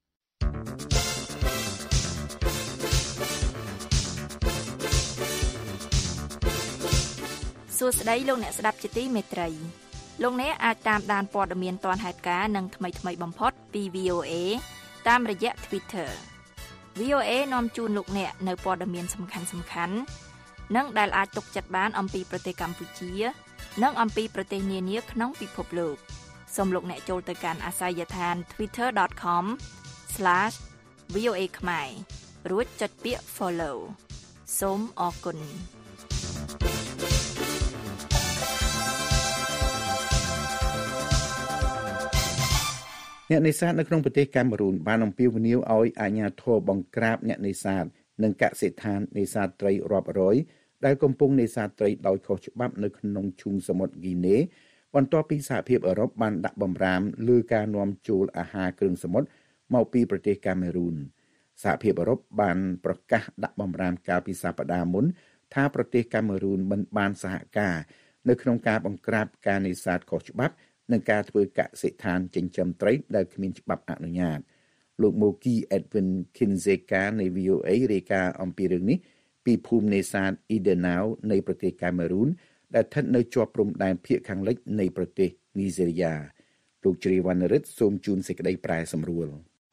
សួស្តីលោកអ្នកស្ដាប់ជាទីមេត្រីលោកអ្នកអាចតាមដានព័ត៌មានទាន់ហេតុការណ៍និងថ្មីបំផុតពី VOA តាមរយៈ Twitter VOA នាំជូនលោកអ្នកនៅព័ត៌មានសំខាន់ៗនិងដែលអាចទុកចិត្តបានអំពីប្រទេសកម្ពុជានិងអំពីប្រទេសនានាក្នុងពិភពលោកសូមលោកអ្នកចូលទៅកាន់អាសយដ្ឋាន twitter.com/VOA ខ្មែររួចចុចពាក្យ Follow សូមអរគុណអ្នកនេសាទនៅក្នុងប្រទេសកាមេរូនបានអំពាវនាវឲ្យអាជ្ញាធរបង្ក្រាបអ្នកនេសាទនិងកសិដ្ឋាននេសាទត្រីរាប់រយដែលកំពុងនេសាទត្រីដោយខុសច្បាប់នៅក្នុងឈូងសមុទ្រហ្គីណេបន្ទាប់ពីសហភាពអឺរ៉ុបបានដាក់បម្រាមលើការនាំចូលអាហារគ្រឿងសមុទ្រមកពីប្រទេសកាមេរូនសហភាពអឺរ៉ុបបានប្រកាសដាក់បម្រាមកាលពីសប្តាហ៍មុនថាប្រទេសកាមេរូនមិនបានសហការនៅក្នុងការបង្ក្រាបការនេសាទខុសច្បាប់និងការធ្វើកសិដ្ឋានចិញ្ចឹមត្រីដែលគ្មានច្បាប់អនុញ្ញាតលោក Moki Edwin Kinzeka នៃ VOA រាយការណ៍អំពីរឿងនេះពីភូមិនេសាទ Idenau នៃប្រទេសកាមេរូនដែលស្ថិតនៅជាប់ព្រំដែនភាគខាងលិចនៃប្រទេសនីហ្សេរីយ៉ាលោកជ្រាវវណ្ណរិទ្ធសូមជូនសេចក្តីប្រែសម្រួល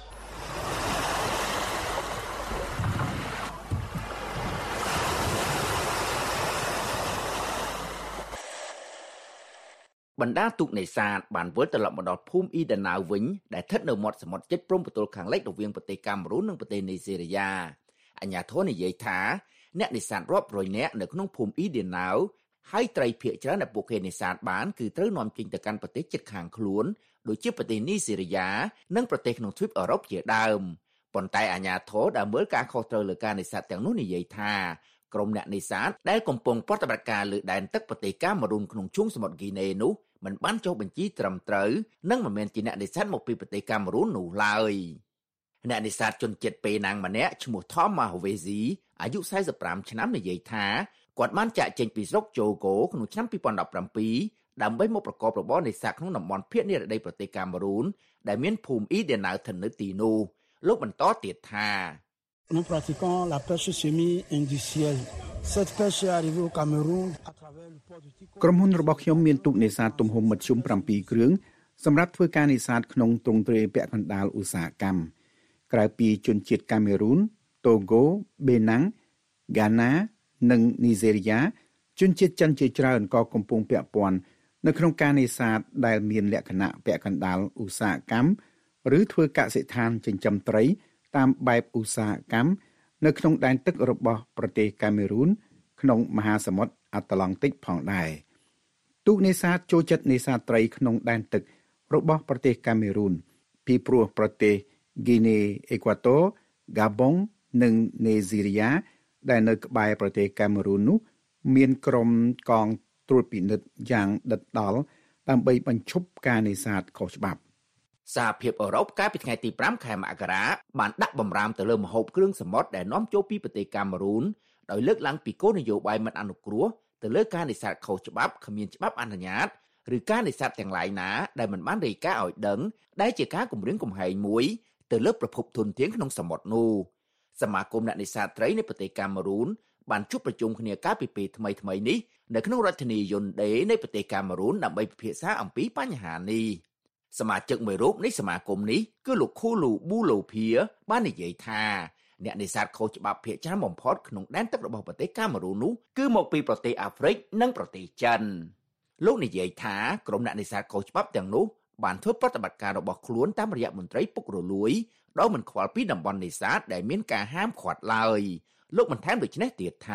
បណ្ដាទូកនេសាទបានវិលត្រឡប់មកដល់ភូមិអ៊ីដាណាវវិញដែលស្ថិតនៅមាត់សមុទ្រជិតព្រំប្រទល់ខាងលិចរវាងប្រទេសកាមេរូននិងប្រទេសនីហ្សេរីយ៉ាអាជ្ញាធរនិយាយថាអ្នកនេសាទរាប់រយនាក់នៅក្នុងភូមិអ៊ីដាណាវហើយត្រីភាគច្រើនដែលពួកគេនេសាទបានគឺត្រូវនាំចេញទៅកាន់ប្រទេសជិតខាងខ្លួនដូចជាប្រទេសនីហ្សេរីយ៉ានិងប្រទេសក្នុងទ្វីបអឺរ៉ុបជាដើមប៉ុន្តែអាជ្ញាធរដែលមើលការខុសត្រូវលើការនេសាទទាំងនោះនិយាយថាក្រុមអ្នកនេសាទដែលកំពុងប្រតិបត្តិការលើដែនទឹកប្រទេសកាមេរូនក្នុងឈូងសមុទ្រហ្គីណេនោះមិនបានចុះបញ្ជីត្រឹមត្រូវនិងមិនមែនជាអ្នកនេសាទមកពីប្រទេសកាមេរូននោះឡើយអ្នកនេសាទជនជាតិពេណាំងម្នាក់ឈ្មោះ Tom Mahovezi អាយុ45ឆ្នាំនិយាយថាគាត់បានចាក់ចេញពីស្រុកជូកូក្នុងឆ្នាំ2017ដើម្បីមកប្រកបរបរនេសាទក្នុងតំបន់ភាគនិរតីប្រទេសកាមេរូនដែលមានភូមិអ៊ីដេណាវឋិននៅទីនោះលោកបន្តទៀតថា Nous pratiquons la pêche semi-industrielle. Cette pêche est arrivée au Cameroun à travers le port de Tico. ក្រុមហ៊ុនរបស់ខ្ញុំមានទូកនេសាទទំហំមធ្យម7គ្រឿងសម្រាប់ធ្វើការនេសាទក្នុងទ្រង់ទ្រាយពាក់កណ្ដាលឧស្សាហកម្មក្រៅពីជនជាតិកាមេរូន តូហ្គោ បេណាំង ហ្គាណា និងនីហ្សេរីយ៉ាជនជាតិចិនជាច្រើនក៏កំពុងពាក់ព័ន្ធនៅក្នុងការនេសាទដែលមានលក្ខណៈពាក់កណ្ដាលឧស្សាហកម្មឬធ្វើកសិដ្ឋានចិញ្ចឹមត្រីតាមបែបឧស្សាហកម្មនៅក្នុងដែនទឹករបស់ប្រទេសកាមេរូនក្នុងមហាសមុទ្រអាត្លង់តិកផងដែរទូកនេសាទចូលចិត្តនេសាទត្រីក្នុងដែនទឹករបស់ប្រទេសកាមេរូនពីព្រោះប្រទេសហ្គីណេអេក្វាតូហ្គាបុងនិងនេហ្សេរីយ៉ាដែលនៅក្បែរប្រទេសកាមេរូននោះមានក្រុមកងត្រួតពិនិត្យយ៉ាងដិតដល់ដើម្បីបញ្ឈប់ការនេសាទខុសច្បាប់សហភាពអឺរ៉ុបកាលពីថ្ងៃទី5ខែមករាបានដាក់បម្រាមទៅលើម្ហូបគ្រឿងសមុទ្រដែលនាំចូលពីប្រទេសកាមេរូនដោយលើកឡើងពីគោលនយោបាយមិនអនុគ្រោះទៅលើការនេសាទខុសច្បាប់គ្មានច្បាប់អនុញ្ញាតឬការនេសាទទាំងឡាយណាដែលមិនបានរាយការណ៍ឲ្យដឹងដែលជាការគំរាមកំហែងមួយទៅលើប្រភពធនធានក្នុងសមុទ្រនោះសមាគមអ្នកនេសាទត្រីនៃប្រទេសកាមេរូនបានជួបប្រជុំគ្នាកាលពីពេលថ្មីៗនេះនៅក្នុងរដ្ឋធានីយុនដេនៃប្រទេសកាមេរូនដើម្បីពិភាក្សាអំពីបញ្ហានេះសមាជិកមួយរូបនៃសមាគមនេះគឺលោកខូលូប៊ូឡូភៀបាននិយាយថាអ្នកនេសាទខុសច្បាប់ភាគច្រើនបំផុតក្នុងដែនទឹករបស់ប្រទេសកាមេរូននោះគឺមកពីប្រទេសអាហ្វ្រិកនិងប្រទេសចិនលោកនិយាយថាក្រុមអ្នកនេសាទខុសច្បាប់ទាំងនោះបានធ្វើប្រតិបត្តិការរបស់ខ្លួនតាមរយៈមន្ត្រីពុករលួយដោយមិនខ្វល់ពីតំបន់នេសាទដែលមានការហាមឃាត់ឡើយលោកបន្ថែមដូចនេះទៀតថា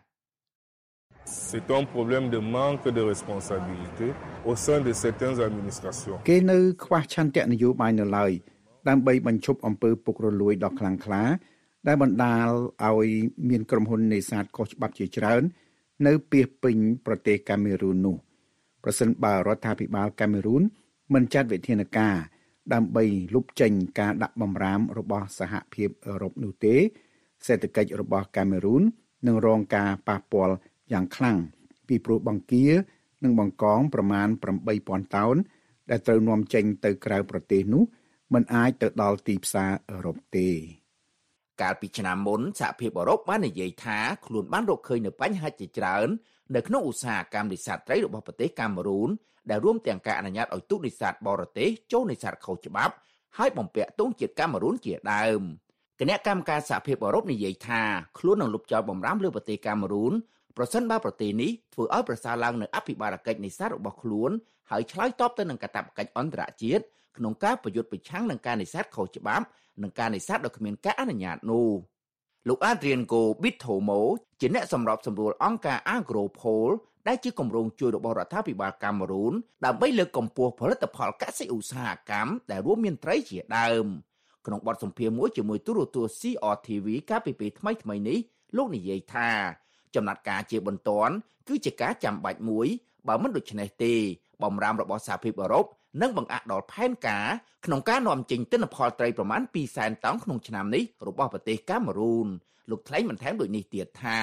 C'est un problème de manque de responsabilité au sein de certaines administrations. គេនៅខ្វះឆន្ទៈនយោបាយនៅឡើយដើម្បីបញ្ឈប់អំពើពុករលួយដ៏ខ្លាំងក្លាដែលបណ្ដាលឲ្យមានក្រុមហ៊ុននេសាទខុសច្បាប់ជាច្រើននៅពាសពេញប្រទេសកាមេរូននោះប្រសិនបើរដ្ឋាភិបាលកាមេរូនមិនចាត់វិធានការដើម្បីលុបចេញការដាក់បម្រាមរបស់សហភាពអឺរ៉ុបនោះទេសេដ្ឋកិច្ចរបស់កាមេរូននឹងរងការប៉ះពាល់យ៉ាងខ្លាំងពីព្រោះបង្គានិងបង្កងប្រមាណ 8,000 តោនដែលត្រូវនាំចេញទៅក្រៅប្រទេសនោះមិនអាចទៅដល់ទីផ្សារអឺរ៉ុបទេកាលពីឆ្នាំមុនសហភាពអឺរ៉ុបបាននិយាយថាខ្លួនបានរកឃើញនូវបញ្ហាជាច្រើននៅក្នុងឧស្សាហកម្មនេសាទត្រីរបស់ប្រទេសកាមេរូនដែលរួមទាំងការអនុញ្ញាតឲ្យទូកនេសាទបរទេសចូលនេសាទខុសច្បាប់ហើយបំពាក់ទង់ជាតិកាមេរូនជាដើមគណៈកម្មការសហភាពអឺរ៉ុបនិយាយថាខ្លួននឹងលុបចោលបម្រាមលើប្រទេសកាមេរូនប្រសិនបើប្រទេសនេះធ្វើឲ្យប្រសើរឡើងនៅអភិបាលកិច្ចនេសាទរបស់ខ្លួនហើយឆ្លើយតបទៅនឹងកាតព្វកិច្ចអន្តរជាតិក្នុងការប្រយុទ្ធប្រឆាំងនឹងការនេសាទខុសច្បាប់និងការនេសាទដោយគ្មានការអនុញ្ញាតនោះលោក Adrianco Bittomo ជាអ្នកសម្របសម្រួលអង្គការ Agropol ដែលជាគម្រោងជួយរបស់រដ្ឋាភិបាលកាមេរូនដើម្បីលើកកម្ពស់ផលិតផលកសិឧស្សាហកម្មដែលរួមមានត្រីជាដើមក្នុងបទសម្ភាសន៍មួយជាមួយទូរទស្សន៍ CRTV កាលពីពេលថ្មីៗនេះលោកនិយាយថាចំណាត់ការជាបន្ទាន់គឺជាការចាំបាច់មួយបើមិនដូច្នេះទេបម្រាមរបស់សហភាពអឺរ៉ុបនឹងបង្អាក់ដល់ផែនការក្នុងការនាំចេញទិន្នផលត្រីប្រមាណ 200,000 តោនក្នុងឆ្នាំនេះរបស់ប្រទេសកាមេរូនលោកថ្លែងបន្ថែមដូចនេះទៀតថា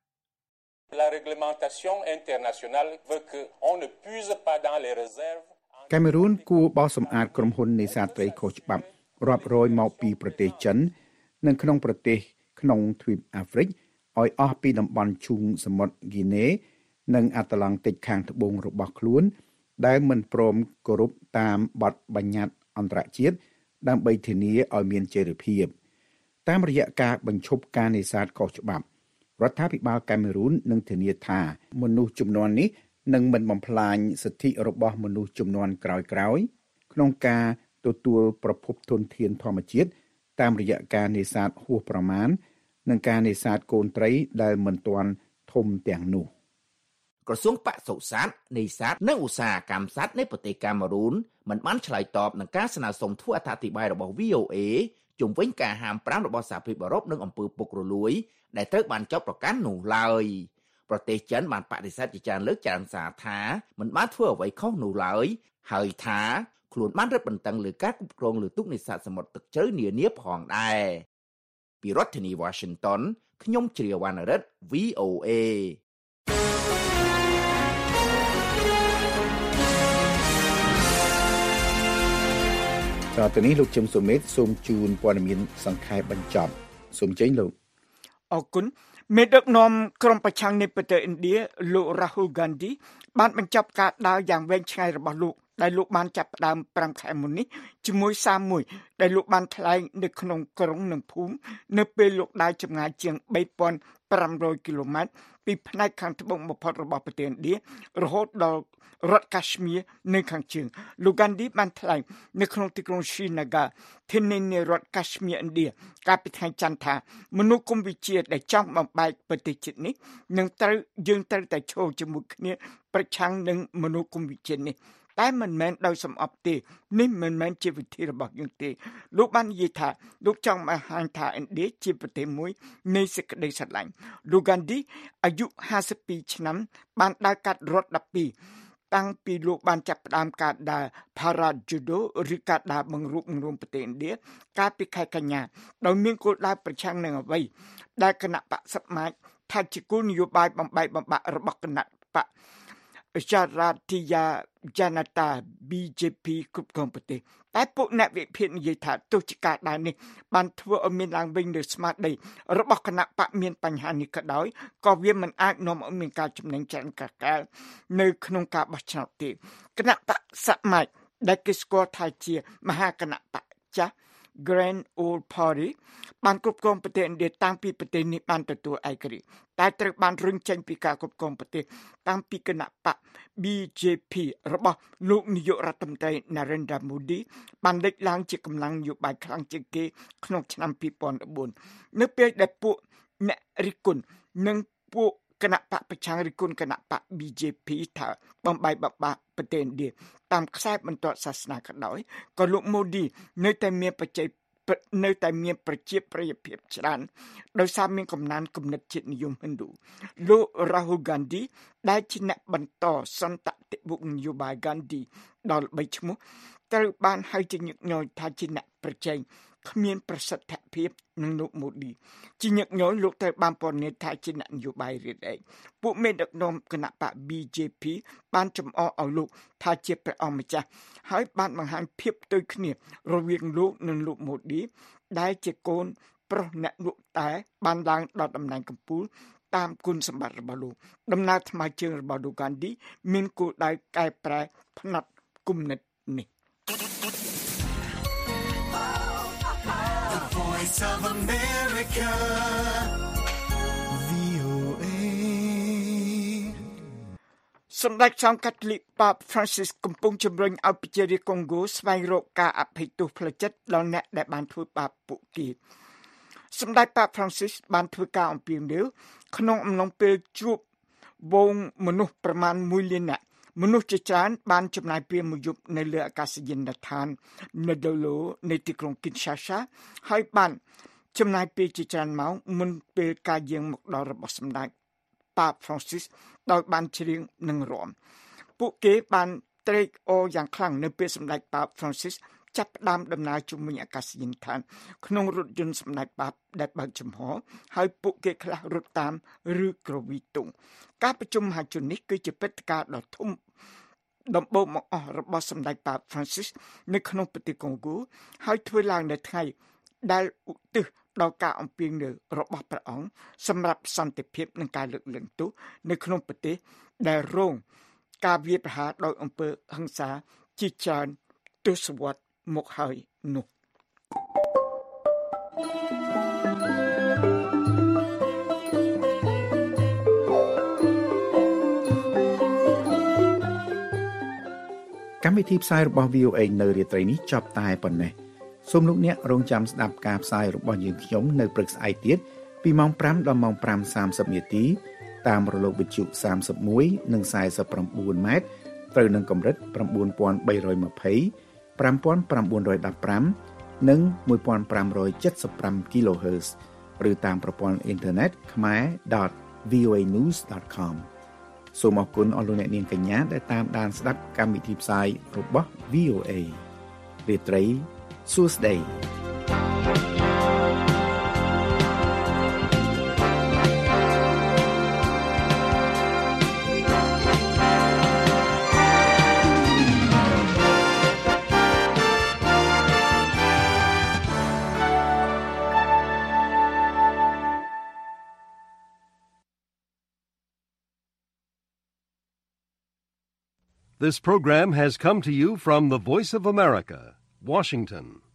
La réglementation internationale veut que on ne puise pas dans les réserves កាមេរូនគួរបោសសម្អាតក្រុមហ៊ុននេសាទត្រីខុសច្បាប់រាប់រយមកពីប្រទេសចិននិងក្នុងប្រទេសក្នុងទ្វីបអាហ្វ្រិកឲ្យអស់ពីតំបន់ឈូងសមុទ្រហ្គីណេនិងអាត្លង់តិកខាងត្បូងរបស់ខ្លួនដែលមិនព្រមគោរពតាមបទបញ្ញត្តិអន្តរជាតិដើម្បីធានាឲ្យមានចីរភាពតាមរយៈការបញ្ឈប់ការនេសាទខុសច្បាប់រដ្ឋាភិបាលកាមេរូននឹងធានាថាមនុស្សជំនាន់នេះនឹងមិនបំផ្លាញសិទ្ធិរបស់មនុស្សជំនាន់ក្រោយៗក្នុងការទទួលប្រភពធនធានធម្មជាតិតាមរយៈការនេសាទហួសប្រមាណនិងការនេសាទកូនត្រីដែលមិនទាន់ធំទាំងនោះក្រសួងបសុសត្វនេសាទនិងឧស្សាហកម្មសត្វនៃប្រទេសកាមេរូនមិនបានឆ្លើយតបនឹងការស្នើសុំធ្វើអត្ថាធិប្បាយរបស់ VOA ជុំវិញការហាម5របស់សហភាពអឺរ៉ុបនឹងអំពើពុករលួយដែលត្រូវបានចោទប្រកាន់នោះឡើយប្រទេសចិនបានបដិសេធជាច្រើនលើកចែងសារថាមិនបានធ្វើអ្វីខុសនោះឡើយហើយថាខ្លួនបានរឹតបន្តឹងលើការគ្រប់គ្រងលើទូកនេសាទសមុទ្រទឹកជ្រៅនានាផងដែរពីរដ្ឋធានី Washington ខ្ញុំជ្រាវណ្ណរិទ្ធ VOA តទៅនេះលោកជឹមសុមេតសូមជូនព័ត៌មានសង្ខេបបញ្ចប់សូមចេញលោកអរគុណមេដឹកនាំក្រុមប្រឆាំងនៃប្រទេសឥណ្ឌាលោក Rahul Gandhi បានបញ្ចប់ការដើរយ៉ាងវែងឆ្ងាយរបស់លោកដែលលោកបានចាប់ផ្ដើម5ខែមុននេះជាមួយសារមួយដែលលោកបានថ្លែងនៅក្នុងក្រុងនិងភូមិនៅពេលលោកដើរចម្ងាយជាង 3,500 គីឡូម៉ែត្រពីផ្នែកខាងត្បូងបំផុតរបស់ប្រទេសឥណ្ឌារហូតដល់រដ្ឋកាಶ್មៀរនៅខាងជើងលោក Gandhi បានថ្លែងនៅក្នុងទីក្រុង Srinagar ធានានៃរដ្ឋកាಶ್មៀរឥណ្ឌាកាលពីថ្ងៃច័ន្ទថាមនុស្សគុំវិជាដែលចង់បំបែកប្រទេសជាតិនេះនឹងយើងត្រូវតែឈរជាមួយគ្នាប្រឆាំងនឹងមនុស្សគុំវិជានេះតែមិនមែនដោយសំអប់ទេនេះមិនមែនជាវិធីរបស់យើងទេលោកបាននិយាយថាលោកចង់បង្ហាញថាឥណ្ឌាជាប្រទេសមួយនៃសេចក្តីស្រឡាញ់លោក Gandhi អាយុ52ឆ្នាំបានដើរកាត់រដ្ឋ12តាំងពីលោកបានចាប់ផ្ដើមការដើរ Bharat Jodo ឬការដើរបង្រួបបង្រួមប្រទេសឥណ្ឌាកាលពីខែកញ្ញាដោយមានគោលដៅប្រឆាំងនឹងអ្វីដែលគណៈបក្សសមាជថាជាគោលនយោបាយបំបែកបំបាក់របស់គណៈបកBharatiya Janata BJP គ្រប់គ្រងប្រទេសតែពួកអ្នកវិភាគនិយាយថាទោះជាការដើរនេះបានធ្វើឲ្យមានឡើងវិញនូវស្មារតីរបស់គណៈបកមានបញ្ហានេះក៏ដោយក៏វាមិនអាចនាំឲ្យមានការចំណេញច្រើនកកែលនៅក្នុងការបោះឆ្នោតទេគណៈបកសមាជដែលគេស្គាល់ថាជាមហាគណៈបកចាស់ Grand Old Party បានគ្រប់គ្រងប្រទេសឥណ្ឌាតាំងពីប្រទេសនេះបានទទួលឯករាជ្យតែត្រូវបានរុញចេញពីការគ្រប់គ្រងប្រទេសតាំងពីគណៈបក BJP របស់លោកនាយករដ្ឋមន្ត្រី Narendra Modi បានលេចឡើងជាកម្លាំងនយោបាយខ្លាំងជាងគេក្នុងឆ្នាំ2014នៅពេលដែលពួកអ្នករិះគន់និងពួកគណៈបកប្រឆាំងរិះគន់គណៈបក BJP ថាបំបែកបំបាក់ប្រទេសឥណ្ឌាតាមខ្សែបន្ទាត់សាសនាក៏ដោយក៏លោក Modi នៅតែមានប្រជាប្រិយភាពច្រើនដោយសារមានកំណើនគំនិតជាតិនិយមហិណ្ឌូលោក Rahul Gandhi ដែលជាអ្នកបន្តសន្តតិបុគ្គនយោបាយ Gandhi ដល់3ឈ្មោះត្រូវបានហៅជាញឹកញយថាជាអ្នកប្រជែងគ្មានប្រសិទ្ធភាពនឹងលោក Modi ជាញឹកញយលោកត្រូវបានពណ៌នាថាជាអ្នកនយោបាយរាជឯកពួកមេដឹកនាំគណៈបក BJP បានចំអកឲ្យលោកថាជាព្រះអង្គម្ចាស់ហើយបានបង្ហាញភាពផ្ទុយគ្នារវាងលោកនិងលោក Modi ដែលជាកូនប្រុសអ្នកលក់តែបានឡើងដល់តំណែងកំពូលតាមគុណសម្បត្តិរបស់លោកដំណើរថ្មើរជើងរបស់លោក Gandhi មានគោលដៅកែប្រែផ្នត់គំនិតនេះVoice of America VOA សម្ដេចចៅកាតូលិកប៉ាប Francis កំពុងជំរុញឲ្យប្រជារាស្ត្រកុងហ្គោស្វែងរកការអភ័យទោសផ្លូវចិត្តដល់អ្នកដែលបានធ្វើបាបពួកគេសម្ដេចប៉ាប Francis បានធ្វើការអំពាវនាវក្នុងអំឡុងពេលជួបវងមនុស្សប្រមាណ1លាននាក់មនុស្សជាច្រើនបានចំណាយពេលមួយយប់នៅលើអាកាសយានដ្ឋាន Ndolo នៃទីក្រុង Kinshasa ហើយបានចំណាយពេលជាច្រើនម៉ោងមុនពេលការយាងមកដល់របស់សម្ដេចប៉ាប Francis ដោយបានច្រៀងនិងរាំពួកគេបានត្រេកអរយ៉ាងខ្លាំងនៅពេលសម្ដេចប៉ាប Francis ចាប់ផ្ដើមដំណើរជុំវិញអាកាសយានដ្ឋានក្នុងរថយន្តសម្ដេចប៉ាបដែលបើកចំហហើយពួកគេខ្លះរត់តាមឬក្រវីតុងការប្រជុំមហាជននេះគឺជាព្រឹត្តិការណ៍ដ៏ធំដំបូងមកអស់របស់សម្ដេចប៉ាប Francis នៅក្នុងប្រទេសកុងហ្គោហើយធ្វើឡើងនៅថ្ងៃដែលឧទ្ទិសដល់ការអំពាវនាវរបស់ព្រះអង្គសម្រាប់សន្តិភាពនិងការលើកលែងទោសនៅក្នុងប្រទេសដែលរងការវាយប្រហារដោយអំពើហិង្សាជាច្រើនទសវត្សរ៍មកហើយនោះកម្មវិធីផ្សាយរបស់ VOA នៅរាត្រីនេះចប់តែប៉ុណ្ណេះសូមលោកអ្នករងចាំស្ដាប់ការផ្សាយរបស់យើងខ្ញុំនៅព្រឹកស្អែកទៀតពីម៉ោង5ដល់ម៉ោង 5:30 នាទីតាមរលកវិទ្យុ31និង49ម៉ែត្រត្រូវនឹងកម្រិត9320 5915 និង1575 kHz ឬតាមប្រព័ន្ធអ៊ីនធឺណិត khmer.voanews.com សូមអរគុណអស់លោកអ្នកនាងកញ្ញាដែលតាមដានស្ដាប់កម្មវិធីផ្សាយរបស់ VOA រាត្រីសួស្តី This program has come to you from the Voice of America, Washington.